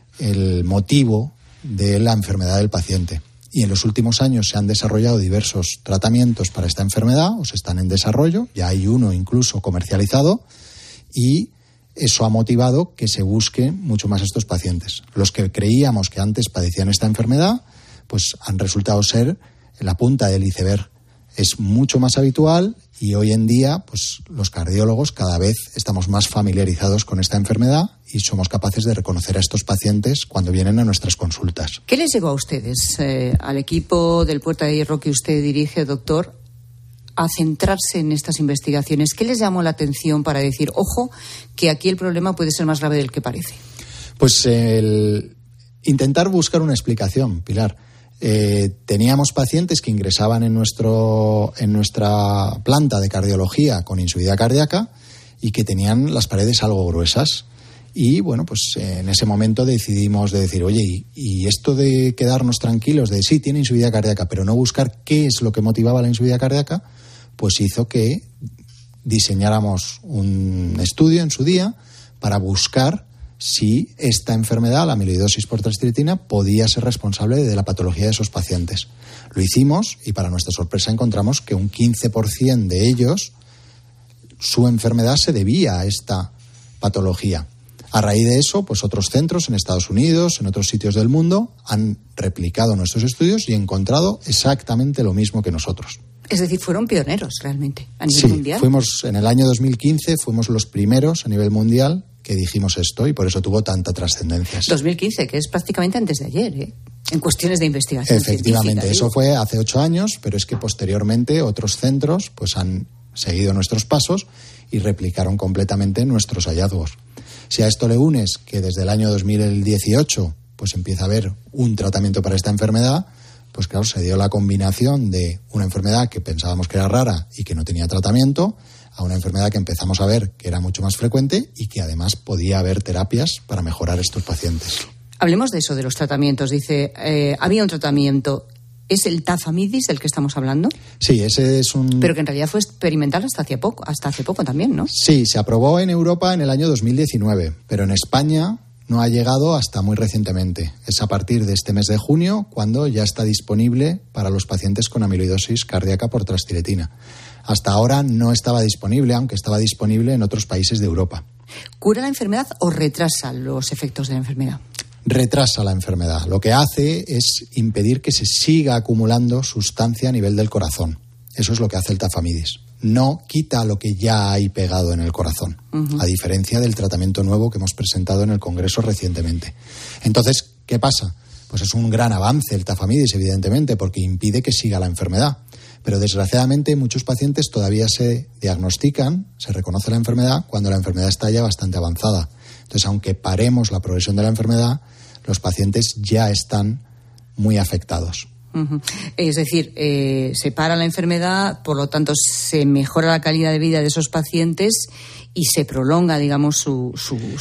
el motivo de la enfermedad del paciente. Y en los últimos años se han desarrollado diversos tratamientos para esta enfermedad, o se están en desarrollo, ya hay uno incluso comercializado, y eso ha motivado que se busque mucho más a estos pacientes. Los que creíamos que antes padecían esta enfermedad, pues han resultado ser la punta del iceberg. Es mucho más habitual y hoy en día, pues los cardiólogos cada vez estamos más familiarizados con esta enfermedad y somos capaces de reconocer a estos pacientes cuando vienen a nuestras consultas. ¿Qué les llevó a ustedes, al equipo del Puerta de Hierro que usted dirige, doctor, a centrarse en estas investigaciones? ¿Qué les llamó la atención para decir, ojo, que aquí el problema puede ser más grave del que parece? Pues el intentar buscar una explicación, Pilar. Teníamos pacientes que ingresaban en nuestra planta de cardiología con insuficiencia cardíaca y que tenían las paredes algo gruesas. Y bueno, pues en ese momento decidimos de decir, oye, y esto de quedarnos tranquilos de sí, tiene insuficiencia cardíaca, pero no buscar qué es lo que motivaba la insuficiencia cardíaca, pues hizo que diseñáramos un estudio en su día para buscar si esta enfermedad, la amiloidosis por transtilitina, podía ser responsable de la patología de esos pacientes. Lo hicimos y para nuestra sorpresa encontramos que un 15% de ellos, su enfermedad se debía a esta patología. A raíz de eso, pues otros centros en Estados Unidos, en otros sitios del mundo, han replicado nuestros estudios y encontrado exactamente lo mismo que nosotros. Es decir, fueron pioneros realmente a nivel mundial. Fuimos en el año 2015, fuimos los primeros a nivel mundial que dijimos esto y por eso tuvo tanta trascendencia. 2015, que es prácticamente antes de ayer, en cuestiones de investigación. Efectivamente, eso fue hace 8 años, pero es que posteriormente otros centros pues han seguido nuestros pasos y replicaron completamente nuestros hallazgos. Si a esto le unes que desde el año 2018 pues empieza a haber un tratamiento para esta enfermedad, pues claro, se dio la combinación de una enfermedad que pensábamos que era rara y que no tenía tratamiento, a una enfermedad que empezamos a ver que era mucho más frecuente y que además podía haber terapias para mejorar estos pacientes. Hablemos de eso, de los tratamientos. Dice, había un tratamiento. ¿Es el tafamidis del que estamos hablando? Sí, ese es un... Pero que en realidad fue experimental hasta hace poco también, ¿no? Sí, se aprobó en Europa en el año 2019, pero en España no ha llegado hasta muy recientemente. Es a partir de este mes de junio cuando ya está disponible para los pacientes con amiloidosis cardíaca por transtilitina. Hasta ahora no estaba disponible, aunque estaba disponible en otros países de Europa. ¿Cura la enfermedad o retrasa los efectos de la enfermedad? Retrasa la enfermedad. Lo que hace es impedir que se siga acumulando sustancia a nivel del corazón. Eso es lo que hace el tafamidis. No quita lo que ya hay pegado en el corazón, a diferencia del tratamiento nuevo que hemos presentado en el Congreso recientemente. Entonces, ¿qué pasa? Pues es un gran avance el tafamidis, evidentemente, porque impide que siga la enfermedad. Pero desgraciadamente muchos pacientes todavía se diagnostican, se reconoce la enfermedad cuando la enfermedad está ya bastante avanzada. Entonces, aunque paremos la progresión de la enfermedad, los pacientes ya están muy afectados. Es decir, se para la enfermedad, por lo tanto se mejora la calidad de vida de esos pacientes y se prolonga, digamos, sus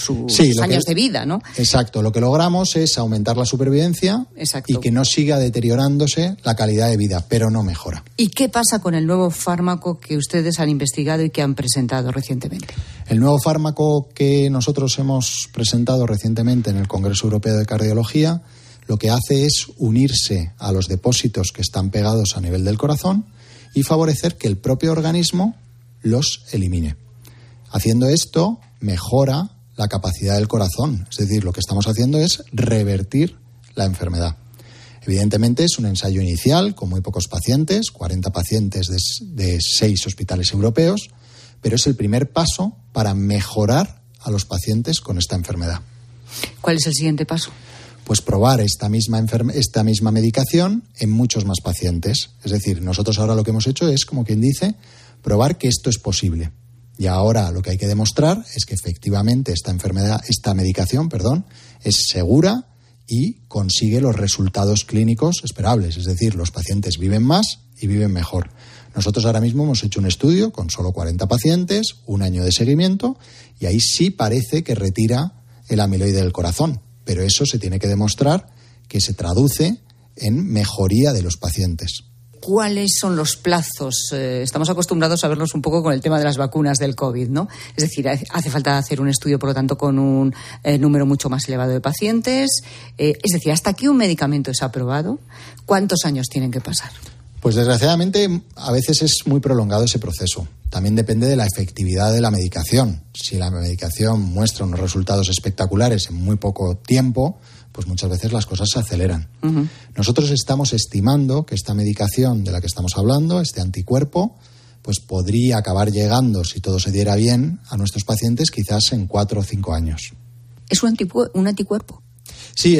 años de vida, ¿no? Exacto. Lo que logramos es aumentar la supervivencia y que no siga deteriorándose la calidad de vida, pero no mejora. ¿Y qué pasa con el nuevo fármaco que ustedes han investigado y que han presentado recientemente? El nuevo fármaco que nosotros hemos presentado recientemente en el Congreso Europeo de Cardiología lo que hace es unirse a los depósitos que están pegados a nivel del corazón y favorecer que el propio organismo los elimine. Haciendo esto, mejora la capacidad del corazón. Es decir, lo que estamos haciendo es revertir la enfermedad. Evidentemente es un ensayo inicial con muy pocos pacientes, 40 pacientes de 6 hospitales europeos, pero es el primer paso para mejorar a los pacientes con esta enfermedad. ¿Cuál es el siguiente paso? Pues probar esta misma medicación en muchos más pacientes. Es decir, nosotros ahora lo que hemos hecho es, como quien dice, probar que esto es posible. Y ahora lo que hay que demostrar es que efectivamente esta medicación, es segura y consigue los resultados clínicos esperables. Es decir, los pacientes viven más y viven mejor. Nosotros ahora mismo hemos hecho un estudio con solo 40 pacientes, 1 año de seguimiento, y ahí sí parece que retira el amiloide del corazón. Pero eso se tiene que demostrar que se traduce en mejoría de los pacientes. ¿Cuáles son los plazos? Estamos acostumbrados a verlos un poco con el tema de las vacunas del COVID, ¿no? Es decir, hace falta hacer un estudio, por lo tanto, con un número mucho más elevado de pacientes. Es decir, ¿hasta qué un medicamento es aprobado? ¿Cuántos años tienen que pasar? Pues desgraciadamente a veces es muy prolongado ese proceso. También depende de la efectividad de la medicación. Si la medicación muestra unos resultados espectaculares en muy poco tiempo, pues muchas veces las cosas se aceleran. Uh-huh. Nosotros estamos estimando que esta medicación de la que estamos hablando, este anticuerpo, pues podría acabar llegando, si todo se diera bien, a nuestros pacientes quizás en 4 o 5 años. ¿Es un anticuerpo? Sí,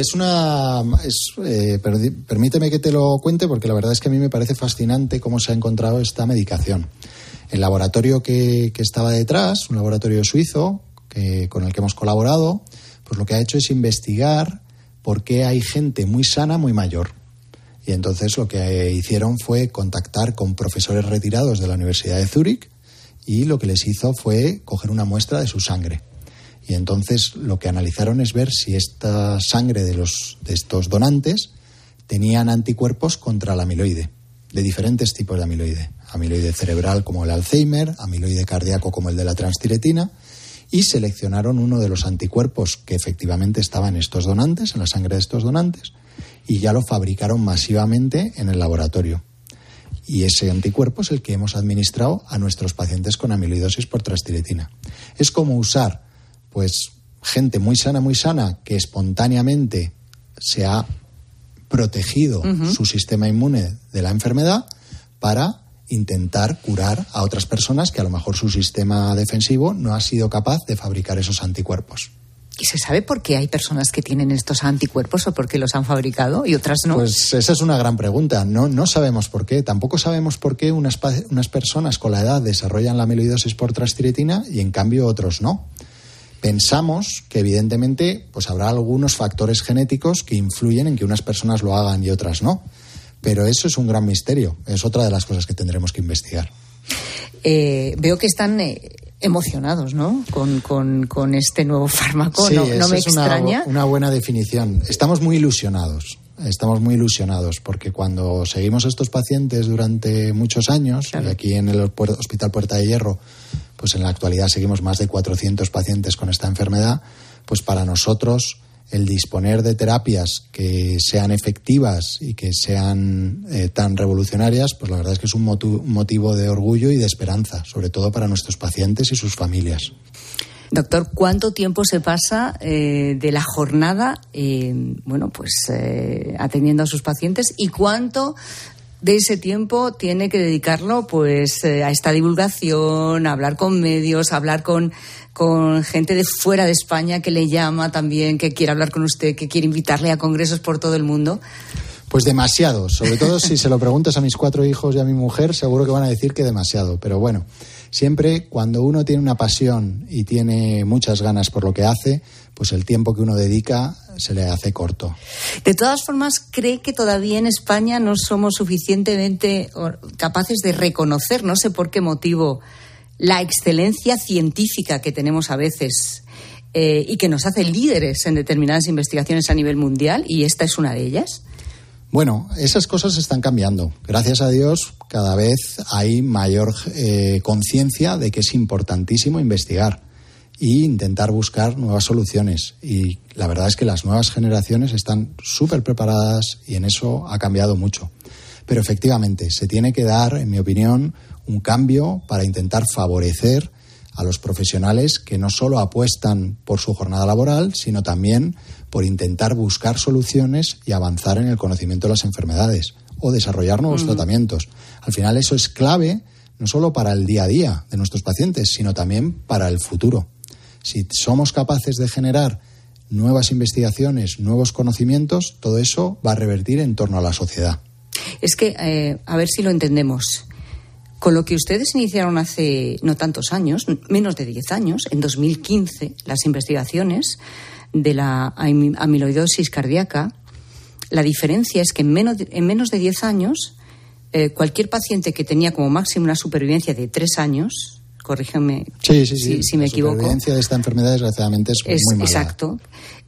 permíteme que te lo cuente, porque la verdad es que a mí me parece fascinante cómo se ha encontrado esta medicación. El laboratorio que estaba detrás, un laboratorio suizo con el que hemos colaborado, pues lo que ha hecho es investigar por qué hay gente muy sana, muy mayor. Y entonces lo que hicieron fue contactar con profesores retirados de la Universidad de Zúrich y lo que les hizo fue coger una muestra de su sangre. Y entonces lo que analizaron es ver si esta sangre de estos donantes tenían anticuerpos contra el amiloide, de diferentes tipos de amiloide. Amiloide cerebral como el Alzheimer, amiloide cardíaco como el de la transtiretina, y seleccionaron uno de los anticuerpos que efectivamente estaba en estos donantes, en la sangre de estos donantes, y ya lo fabricaron masivamente en el laboratorio. Y ese anticuerpo es el que hemos administrado a nuestros pacientes con amiloidosis por transtiretina. Es como usar pues gente muy sana, que espontáneamente se ha protegido su sistema inmune de la enfermedad para intentar curar a otras personas que a lo mejor su sistema defensivo no ha sido capaz de fabricar esos anticuerpos. ¿Y se sabe por qué hay personas que tienen estos anticuerpos o por qué los han fabricado y otras no? Pues esa es una gran pregunta. No sabemos por qué. Tampoco sabemos por qué unas personas con la edad desarrollan la amiloidosis por transtiretina y en cambio otros no. Pensamos que evidentemente pues habrá algunos factores genéticos que influyen en que unas personas lo hagan y otras no. Pero eso es un gran misterio. Es otra de las cosas que tendremos que investigar. Veo que están emocionados, ¿no? Con este nuevo fármaco. Sí, no me extraña. Una buena definición. Estamos muy ilusionados porque cuando seguimos a estos pacientes durante muchos años, claro, y aquí en el Hospital Puerta de Hierro, pues en la actualidad seguimos más de 400 pacientes con esta enfermedad, pues para nosotros el disponer de terapias que sean efectivas y que sean tan revolucionarias, pues la verdad es que es un motivo de orgullo y de esperanza, sobre todo para nuestros pacientes y sus familias. Doctor, ¿cuánto tiempo se pasa de la jornada atendiendo a sus pacientes y cuánto de ese tiempo tiene que dedicarlo pues a esta divulgación, a hablar con medios, a hablar con gente de fuera de España que le llama también, que quiere hablar con usted, que quiere invitarle a congresos por todo el mundo? Pues demasiado, sobre todo si se lo preguntas a mis 4 hijos y a mi mujer, seguro que van a decir que demasiado, pero bueno, siempre cuando uno tiene una pasión y tiene muchas ganas por lo que hace, pues el tiempo que uno dedica se le hace corto. De todas formas, ¿cree que todavía en España no somos suficientemente capaces de reconocer, no sé por qué motivo, la excelencia científica que tenemos a veces y que nos hace líderes en determinadas investigaciones a nivel mundial, y esta es una de ellas? Bueno, esas cosas están cambiando. Gracias a Dios, cada vez hay mayor conciencia de que es importantísimo investigar e intentar buscar nuevas soluciones. Y la verdad es que las nuevas generaciones están súper preparadas y en eso ha cambiado mucho. Pero efectivamente, se tiene que dar, en mi opinión, un cambio para intentar favorecer a los profesionales que no solo apuestan por su jornada laboral, sino también por intentar buscar soluciones y avanzar en el conocimiento de las enfermedades o desarrollar nuevos tratamientos. Al final eso es clave no solo para el día a día de nuestros pacientes, sino también para el futuro. Si somos capaces de generar nuevas investigaciones, nuevos conocimientos, todo eso va a revertir en torno a la sociedad. Es que, a ver si lo entendemos. Con lo que ustedes iniciaron hace no tantos años, menos de 10 años, en 2015, las investigaciones de la amiloidosis cardíaca, la diferencia es que en menos de 10 años, cualquier paciente que tenía como máximo una supervivencia de 3 años, corrígeme si me equivoco. La supervivencia de esta enfermedad, desgraciadamente, es muy mala. Exacto.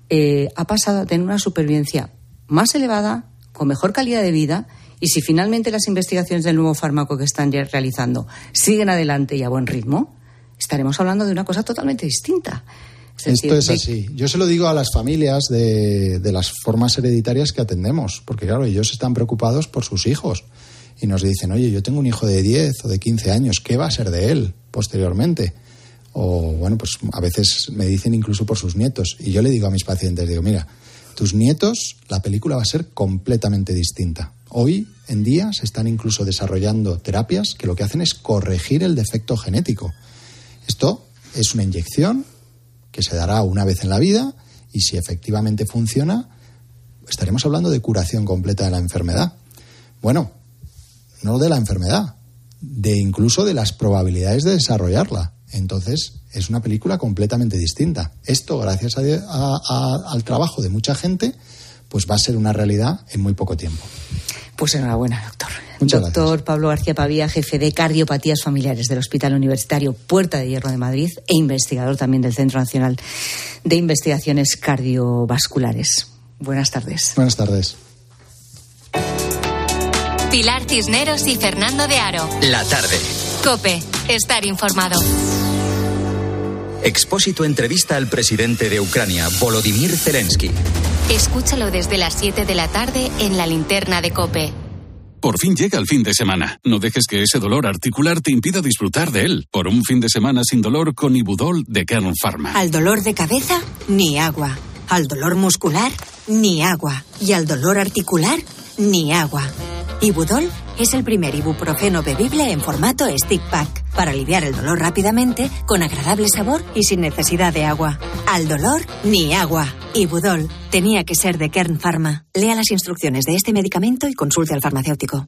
Ha pasado a tener una supervivencia más elevada, con mejor calidad de vida, y si finalmente las investigaciones del nuevo fármaco que están ya realizando siguen adelante y a buen ritmo, estaremos hablando de una cosa totalmente distinta. Esto es así. Yo se lo digo a las familias de las formas hereditarias que atendemos, porque claro, ellos están preocupados por sus hijos y nos dicen, oye, yo tengo un hijo de 10 o de 15 años, ¿qué va a ser de él posteriormente? O bueno, pues a veces me dicen incluso por sus nietos. Y yo le digo a mis pacientes, digo, mira, tus nietos, la película va a ser completamente distinta. Hoy en día se están incluso desarrollando terapias que lo que hacen es corregir el defecto genético. Esto es una inyección que se dará una vez en la vida y si efectivamente funciona, estaremos hablando de curación completa de la enfermedad. Bueno, no de la enfermedad, de incluso de las probabilidades de desarrollarla. Entonces, es una película completamente distinta. Esto, gracias al trabajo de mucha gente, pues va a ser una realidad en muy poco tiempo. Pues enhorabuena, doctor. Muchas Doctor gracias. Pablo García Pavía, jefe de cardiopatías familiares del Hospital Universitario Puerta de Hierro de Madrid e investigador también del Centro Nacional de Investigaciones Cardiovasculares. Buenas tardes. Buenas tardes. Pilar Cisneros y Fernando de Aro. La tarde. COPE. Estar informado. Expósito entrevista al presidente de Ucrania, Volodymyr Zelensky. Escúchalo desde las 7 de la tarde en la linterna de COPE. Por fin llega el fin de semana. No dejes que ese dolor articular te impida disfrutar de él. Por un fin de semana sin dolor con Ibudol de Kern Pharma. Al dolor de cabeza, ni agua. Al dolor muscular, ni agua. Y al dolor articular, ni agua. Ibudol es el primer ibuprofeno bebible en formato stick pack para aliviar el dolor rápidamente, con agradable sabor y sin necesidad de agua. Al dolor, ni agua. Ibudol tenía que ser de Kern Pharma. Lea las instrucciones de este medicamento y consulte al farmacéutico.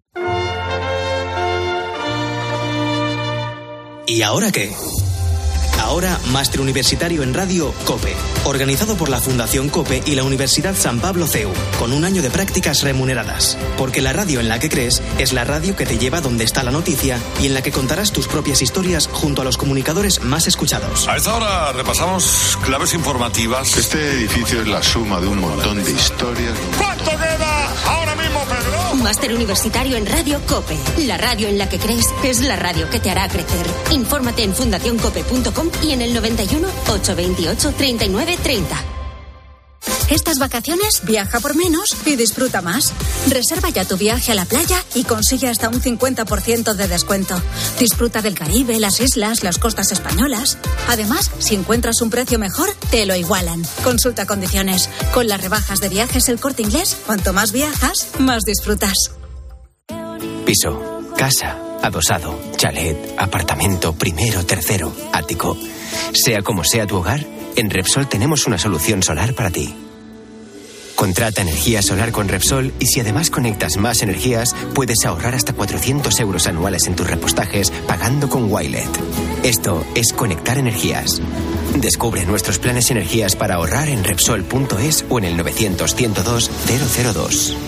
¿Y ahora qué? Ahora, Máster Universitario en Radio COPE, organizado por la Fundación COPE y la Universidad San Pablo CEU, con un año de prácticas remuneradas. Porque la radio en la que crees es la radio que te lleva donde está la noticia y en la que contarás tus propias historias junto a los comunicadores más escuchados. A esta hora repasamos claves informativas. Este edificio es la suma de un montón de historias. ¿Cuánto queda ahora mismo, Pedro? Máster Universitario en Radio COPE. La radio en la que crees es la radio que te hará crecer. Infórmate en fundacioncope.com y en el 91 828 39 30. Estas vacaciones viaja por menos y disfruta más. Reserva ya tu viaje a la playa y consigue hasta un 50% de descuento. Disfruta del Caribe, las islas, las costas españolas. Además, si encuentras un precio mejor, te lo igualan. Consulta condiciones. Con las rebajas de Viajes El Corte Inglés, cuanto más viajas, más disfrutas. Piso, casa, adosado, chalet, apartamento, primero, tercero, ático. Sea como sea tu hogar, en Repsol tenemos una solución solar para ti. Contrata energía solar con Repsol y si además conectas más energías, puedes ahorrar hasta 400 euros anuales en tus repostajes pagando con Wilet. Esto es conectar energías. Descubre nuestros planes energías para ahorrar en Repsol.es o en el 900-102-002.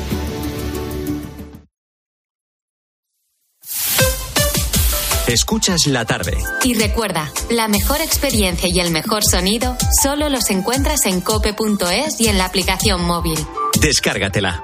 Escuchas La Tarde. Y recuerda, la mejor experiencia y el mejor sonido solo los encuentras en cope.es y en la aplicación móvil. Descárgatela.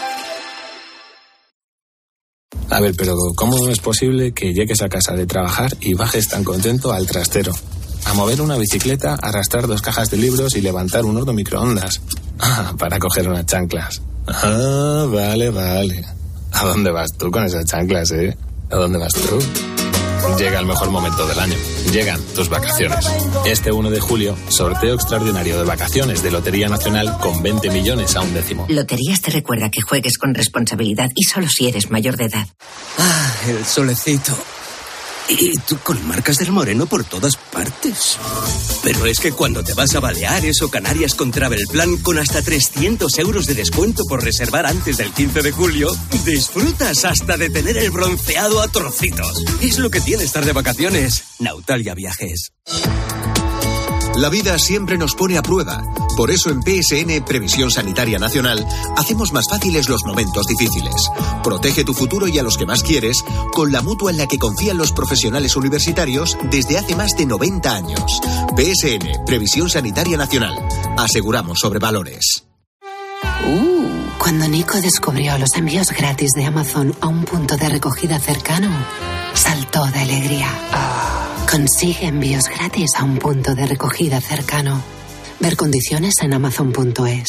A ver, pero ¿cómo es posible que llegues a casa de trabajar y bajes tan contento al trastero? A mover una bicicleta, arrastrar 2 cajas de libros y levantar un horno microondas. Ah, para coger unas chanclas. Ah, vale. ¿A dónde vas tú con esas chanclas, ¿A dónde vas tú? Llega el mejor momento del año. Llegan tus vacaciones. Este 1 de julio, sorteo extraordinario de vacaciones de Lotería Nacional con 20 millones a un décimo. Loterías te recuerda que juegues con responsabilidad y solo si eres mayor de edad. Ah, el solecito. Y tú con marcas del moreno por todas partes. Pero es que cuando te vas a Baleares o Canarias con Travel Plan con hasta 300 euros de descuento por reservar antes del 15 de julio, disfrutas hasta de tener el bronceado a trocitos. Es lo que tiene estar de vacaciones. Nautalia Viajes. La vida siempre nos pone a prueba. Por eso en PSN, Previsión Sanitaria Nacional, hacemos más fáciles los momentos difíciles. Protege tu futuro y a los que más quieres con la mutua en la que confían los profesionales universitarios desde hace más de 90 años. PSN, Previsión Sanitaria Nacional. Aseguramos sobre valores. Cuando Nico descubrió los envíos gratis de Amazon a un punto de recogida cercano, saltó de alegría. Consigue envíos gratis a un punto de recogida cercano. Ver condiciones en Amazon.es.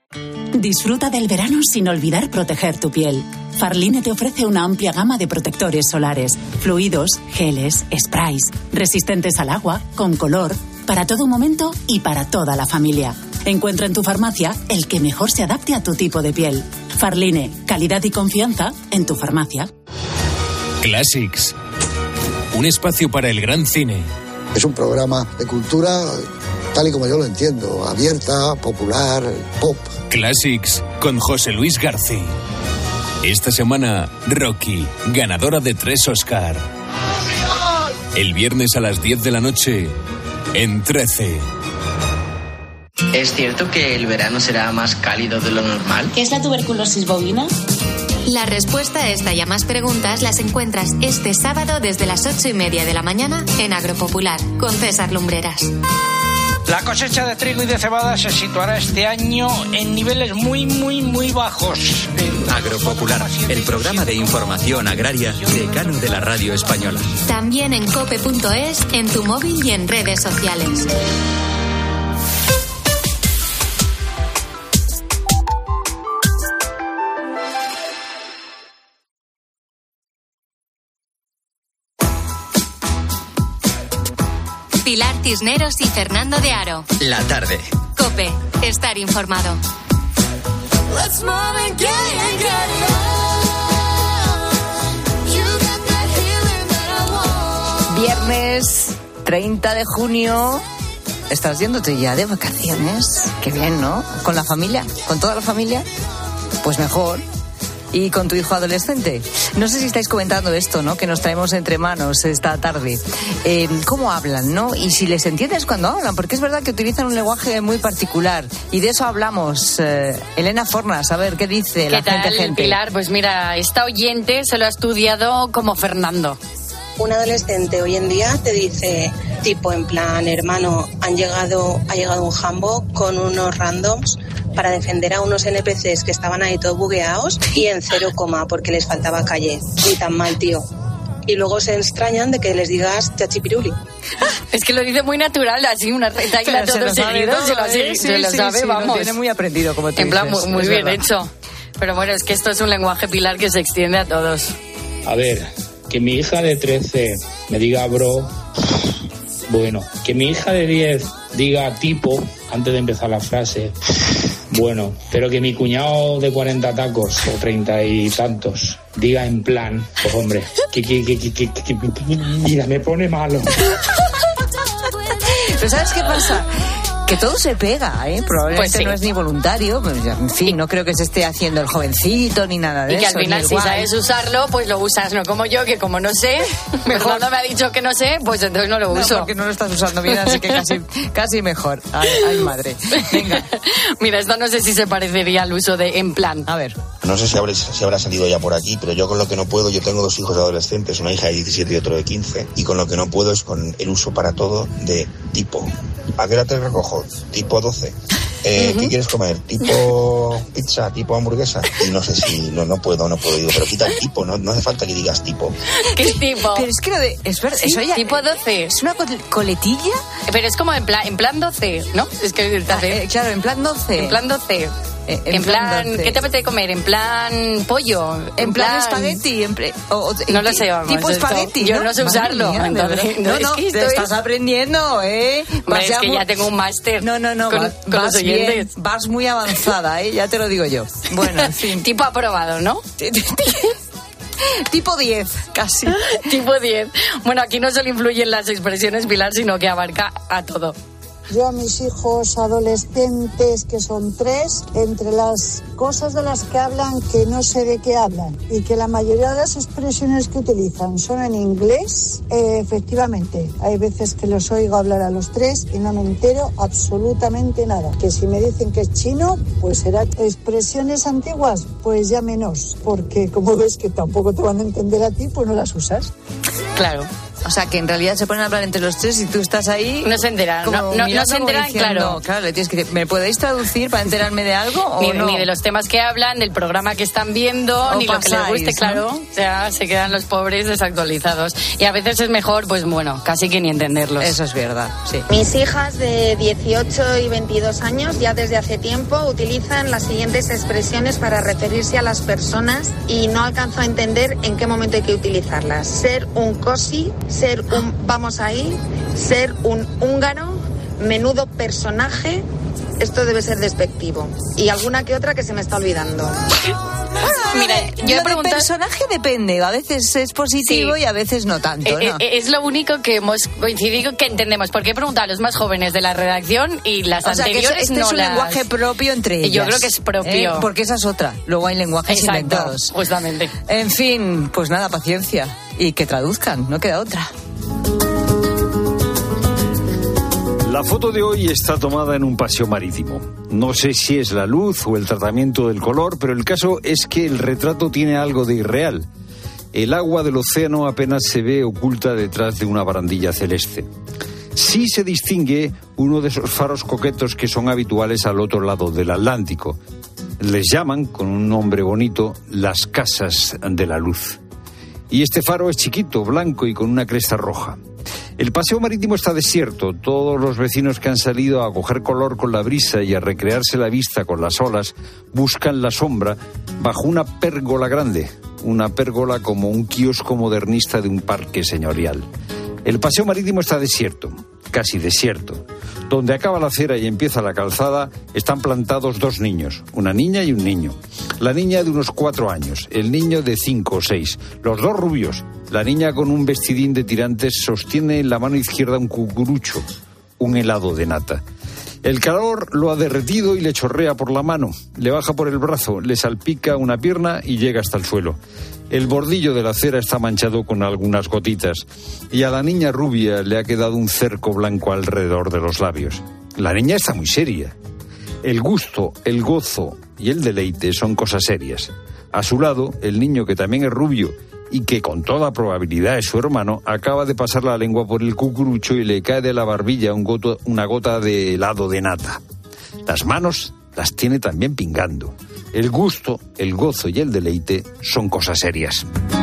Disfruta del verano sin olvidar proteger tu piel. Farline te ofrece una amplia gama de protectores solares, fluidos, geles, sprays, resistentes al agua, con color, para todo momento y para toda la familia. Encuentra en tu farmacia el que mejor se adapte a tu tipo de piel. Farline, calidad y confianza en tu farmacia. Classics, un espacio para el gran cine. Es un programa de cultura tal y como yo lo entiendo, abierta, popular, pop. Classics con José Luis García. Esta semana, Rocky, ganadora de 3 Oscar. El viernes a las 10 de la noche, en 13. ¿Es cierto que el verano será más cálido de lo normal? ¿Qué es la tuberculosis bovina? La respuesta a esta y a más preguntas las encuentras este sábado desde las 8:30 de la mañana en Agropopular, con César Lumbreras. La cosecha de trigo y de cebada se situará este año en niveles muy bajos. Agropopular, el programa de información agraria decano de la radio española. También en cope.es, en tu móvil y en redes sociales. Pilar Cisneros y Fernando de Aro. La tarde. COPE. Estar informado. Viernes 30 de junio. ¿Estás yéndote ya de vacaciones? Qué bien, ¿no? ¿Con la familia? ¿Con toda la familia? Pues mejor. ¿Y con tu hijo adolescente? No sé si estáis comentando esto, ¿no? Que nos traemos entre manos esta tarde. ¿Cómo hablan, no? Y si les entiendes cuando hablan, porque es verdad que utilizan un lenguaje muy particular. Y de eso hablamos. Elena Fornas, a ver, ¿qué dice la gente? ¿Qué tal, Pilar? Pues mira, esta oyente se lo ha estudiado como Fernando. Un adolescente hoy en día te dice, tipo en plan, hermano, ha llegado un jambo con unos randoms para defender a unos NPCs que estaban ahí todos bugueados y en 0, porque les faltaba calle. Ni tan mal, tío. Y luego se extrañan de que les digas chachipiruli. Es que lo dice muy natural, así una retaila todo seguido, se lo sabe, vamos. Lo tiene muy aprendido, como tú en plan, dices, muy bien hecho. Pero bueno, es que esto es un lenguaje, Pilar, que se extiende a todos. A ver, que mi hija de 13 me diga bro, bueno, que mi hija de 10 diga tipo antes de empezar la frase, bueno, pero que mi cuñado de 40 tacos o 30 y tantos diga en plan, pues hombre, que mira, me pone malo. Pero ¿sabes qué pasa? Que todo se pega, probablemente pues sí. No es ni voluntario, pues, en fin, no creo que se esté haciendo el jovencito ni nada de eso. Y que al final si sabes usarlo, pues lo usas, no como yo, que como no sé, mejor no me ha dicho que no sé, pues entonces no lo uso. No, porque no lo estás usando bien, así que casi mejor. Ay, madre. Venga. Mira, esto no sé si se parecería al uso de en plan. A ver. No sé si habrá salido ya por aquí, pero yo con lo que no puedo, yo tengo 2 hijos adolescentes, una hija de 17 y otro de 15, y con lo que no puedo es con el uso para todo de tipo. ¿A qué hora te recojo? Tipo 12. ¿Qué quieres comer? ¿Tipo pizza? ¿Tipo hamburguesa? Y no sé si no puedo, digo, pero quita el tipo, no hace falta que digas tipo. ¿Qué es tipo? Pero es que lo de... Es verdad, ¿sí? Eso ya, tipo 12. ¿Es una coletilla? Pero es como en plan 12, ¿no? Es que claro, en plan 12. En plan 12. En plan, 12. ¿Qué te apetece comer? ¿En plan pollo? ¿En plan espagueti? No lo sé, vamos. ¿Tipo espagueti? Yo no sé usarlo. Mía, entonces, no, es que te estás aprendiendo, es que ya tengo un máster. No, con los oyentes. Bien, vas muy avanzada, ya te lo digo yo. Bueno, en fin. Tipo aprobado, ¿no? Tipo 10, casi. Tipo 10. Bueno, aquí no solo influyen las expresiones, Pilar, sino que abarca a todo. Yo a mis hijos adolescentes, que son 3, entre las cosas de las que hablan que no sé de qué hablan y que la mayoría de las expresiones que utilizan son en inglés, efectivamente, hay veces que los oigo hablar a los 3 y no me entero absolutamente nada. Que si me dicen que es chino, pues será expresiones antiguas, pues ya menos, porque como ves que tampoco te van a entender a ti, pues no las usas. Claro. O sea, que en realidad se ponen a hablar entre los tres y tú estás ahí... No se enteran, no se enteran, diciendo, claro. Le tienes que decir, ¿me podéis traducir para enterarme de algo o ni de los temas que hablan, del programa que están viendo, o ni pasáis, lo que les guste, ¿no? claro. O sea, se quedan los pobres desactualizados. Y a veces es mejor, pues bueno, casi que ni entenderlos. Eso es verdad, sí. Mis hijas de 18 y 22 años ya desde hace tiempo utilizan las siguientes expresiones para referirse a las personas y no alcanzo a entender en qué momento hay que utilizarlas. Ser un cosi, ser un vamos ahí, ser un húngaro, menudo personaje. Esto debe ser despectivo. Y alguna que otra que se me está olvidando. Mira, yo he preguntado... personaje depende, a veces es positivo y a veces no tanto, ¿no? Es lo único que hemos coincidido que entendemos, porque he preguntado a los más jóvenes de la redacción y las anteriores es un lenguaje propio entre ellas. Yo creo que es propio. Porque esa es otra, luego hay lenguajes inventados. Justamente. En fin, pues nada, paciencia y que traduzcan, no queda otra. La foto de hoy está tomada en un paseo marítimo. No sé si es la luz o el tratamiento del color, pero el caso es que el retrato tiene algo de irreal. El agua del océano apenas se ve oculta detrás de una barandilla celeste. Sí se distingue uno de esos faros coquetos que son habituales al otro lado del Atlántico. Les llaman, con un nombre bonito, las casas de la luz. Y este faro es chiquito, blanco y con una cresta roja. El paseo marítimo está desierto. Todos los vecinos que han salido a coger color con la brisa y a recrearse la vista con las olas buscan la sombra bajo una pérgola grande, una pérgola como un kiosco modernista de un parque señorial. El paseo marítimo está desierto, casi desierto. Donde acaba la acera y empieza la calzada están plantados dos niños, una niña y un niño. La niña de unos 4 años, el niño de 5 o 6, los dos rubios. La niña con un vestidín de tirantes sostiene en la mano izquierda un cucurucho, un helado de nata. El calor lo ha derretido y le chorrea por la mano, le baja por el brazo, le salpica una pierna y llega hasta el suelo. El bordillo de la acera está manchado con algunas gotitas y a la niña rubia le ha quedado un cerco blanco alrededor de los labios. La niña está muy seria. El gusto, el gozo y el deleite son cosas serias. A su lado, el niño, que también es rubio y que con toda probabilidad es su hermano, acaba de pasar la lengua por el cucurucho y le cae de la barbilla una gota de helado de nata. Las manos las tiene también pingando. El gusto, el gozo y el deleite son cosas serias.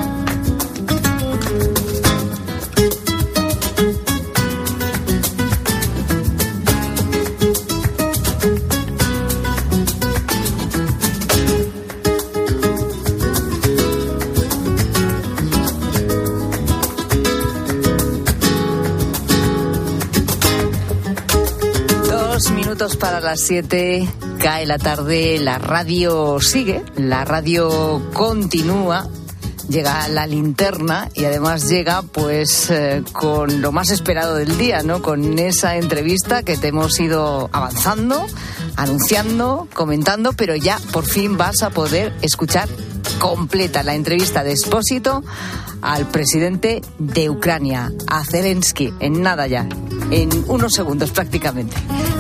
Para las 7, cae la tarde, la radio sigue, la radio continúa, llega la linterna y además llega pues con lo más esperado del día, ¿no? Con esa entrevista que te hemos ido avanzando, anunciando, comentando, pero ya por fin vas a poder escuchar completa la entrevista de Expósito al presidente de Ucrania, a Zelensky, en nada ya, en unos segundos prácticamente.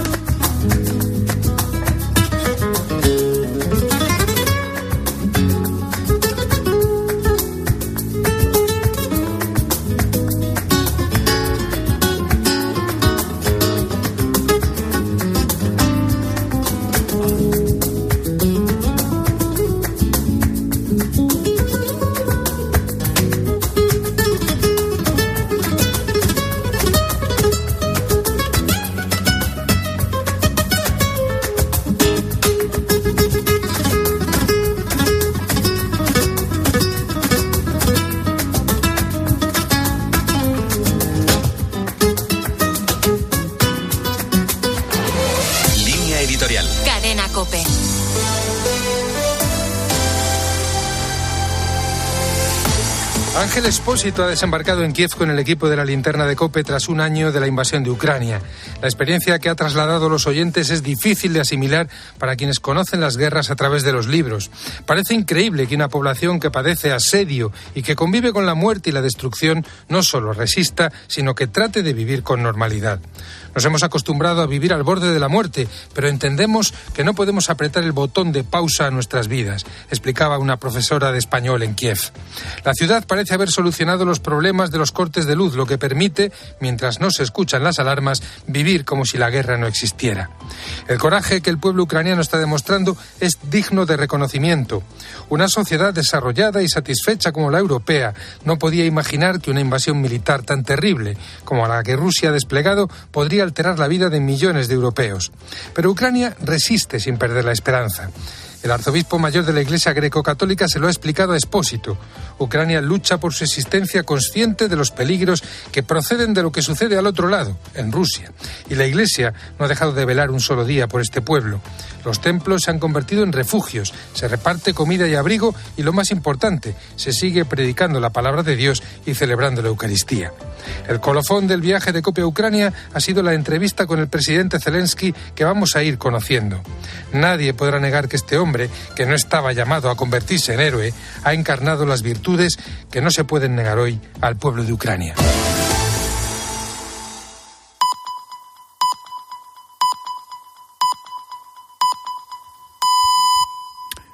Cadena COPE. Ángel Expósito ha desembarcado en Kiev con el equipo de la linterna de COPE tras un año de la invasión de Ucrania. La experiencia que ha trasladado a los oyentes es difícil de asimilar para quienes conocen las guerras a través de los libros. Parece increíble que una población que padece asedio y que convive con la muerte y la destrucción no solo resista, sino que trate de vivir con normalidad. Nos hemos acostumbrado a vivir al borde de la muerte, pero entendemos que no podemos apretar el botón de pausa a nuestras vidas, explicaba una profesora de español en Kiev. La ciudad parece parece haber solucionado los problemas de los cortes de luz, lo que permite, mientras no se escuchan las alarmas, vivir como si la guerra no existiera. El coraje que el pueblo ucraniano está demostrando es digno de reconocimiento. Una sociedad desarrollada y satisfecha como la europea no podía imaginar que una invasión militar tan terrible como la que Rusia ha desplegado podría alterar la vida de millones de europeos. Pero Ucrania resiste sin perder la esperanza. El arzobispo mayor de la Iglesia greco-católica se lo ha explicado a Expósito. Ucrania lucha por su existencia consciente de los peligros que proceden de lo que sucede al otro lado, en Rusia. Y la Iglesia no ha dejado de velar un solo día por este pueblo. Los templos se han convertido en refugios, se reparte comida y abrigo y, lo más importante, se sigue predicando la palabra de Dios y celebrando la Eucaristía. El colofón del viaje de COPE a Ucrania ha sido la entrevista con el presidente Zelensky que vamos a ir conociendo. Nadie podrá negar que este hombre, que no estaba llamado a convertirse en héroe, ha encarnado las virtudes que no se pueden negar hoy al pueblo de Ucrania.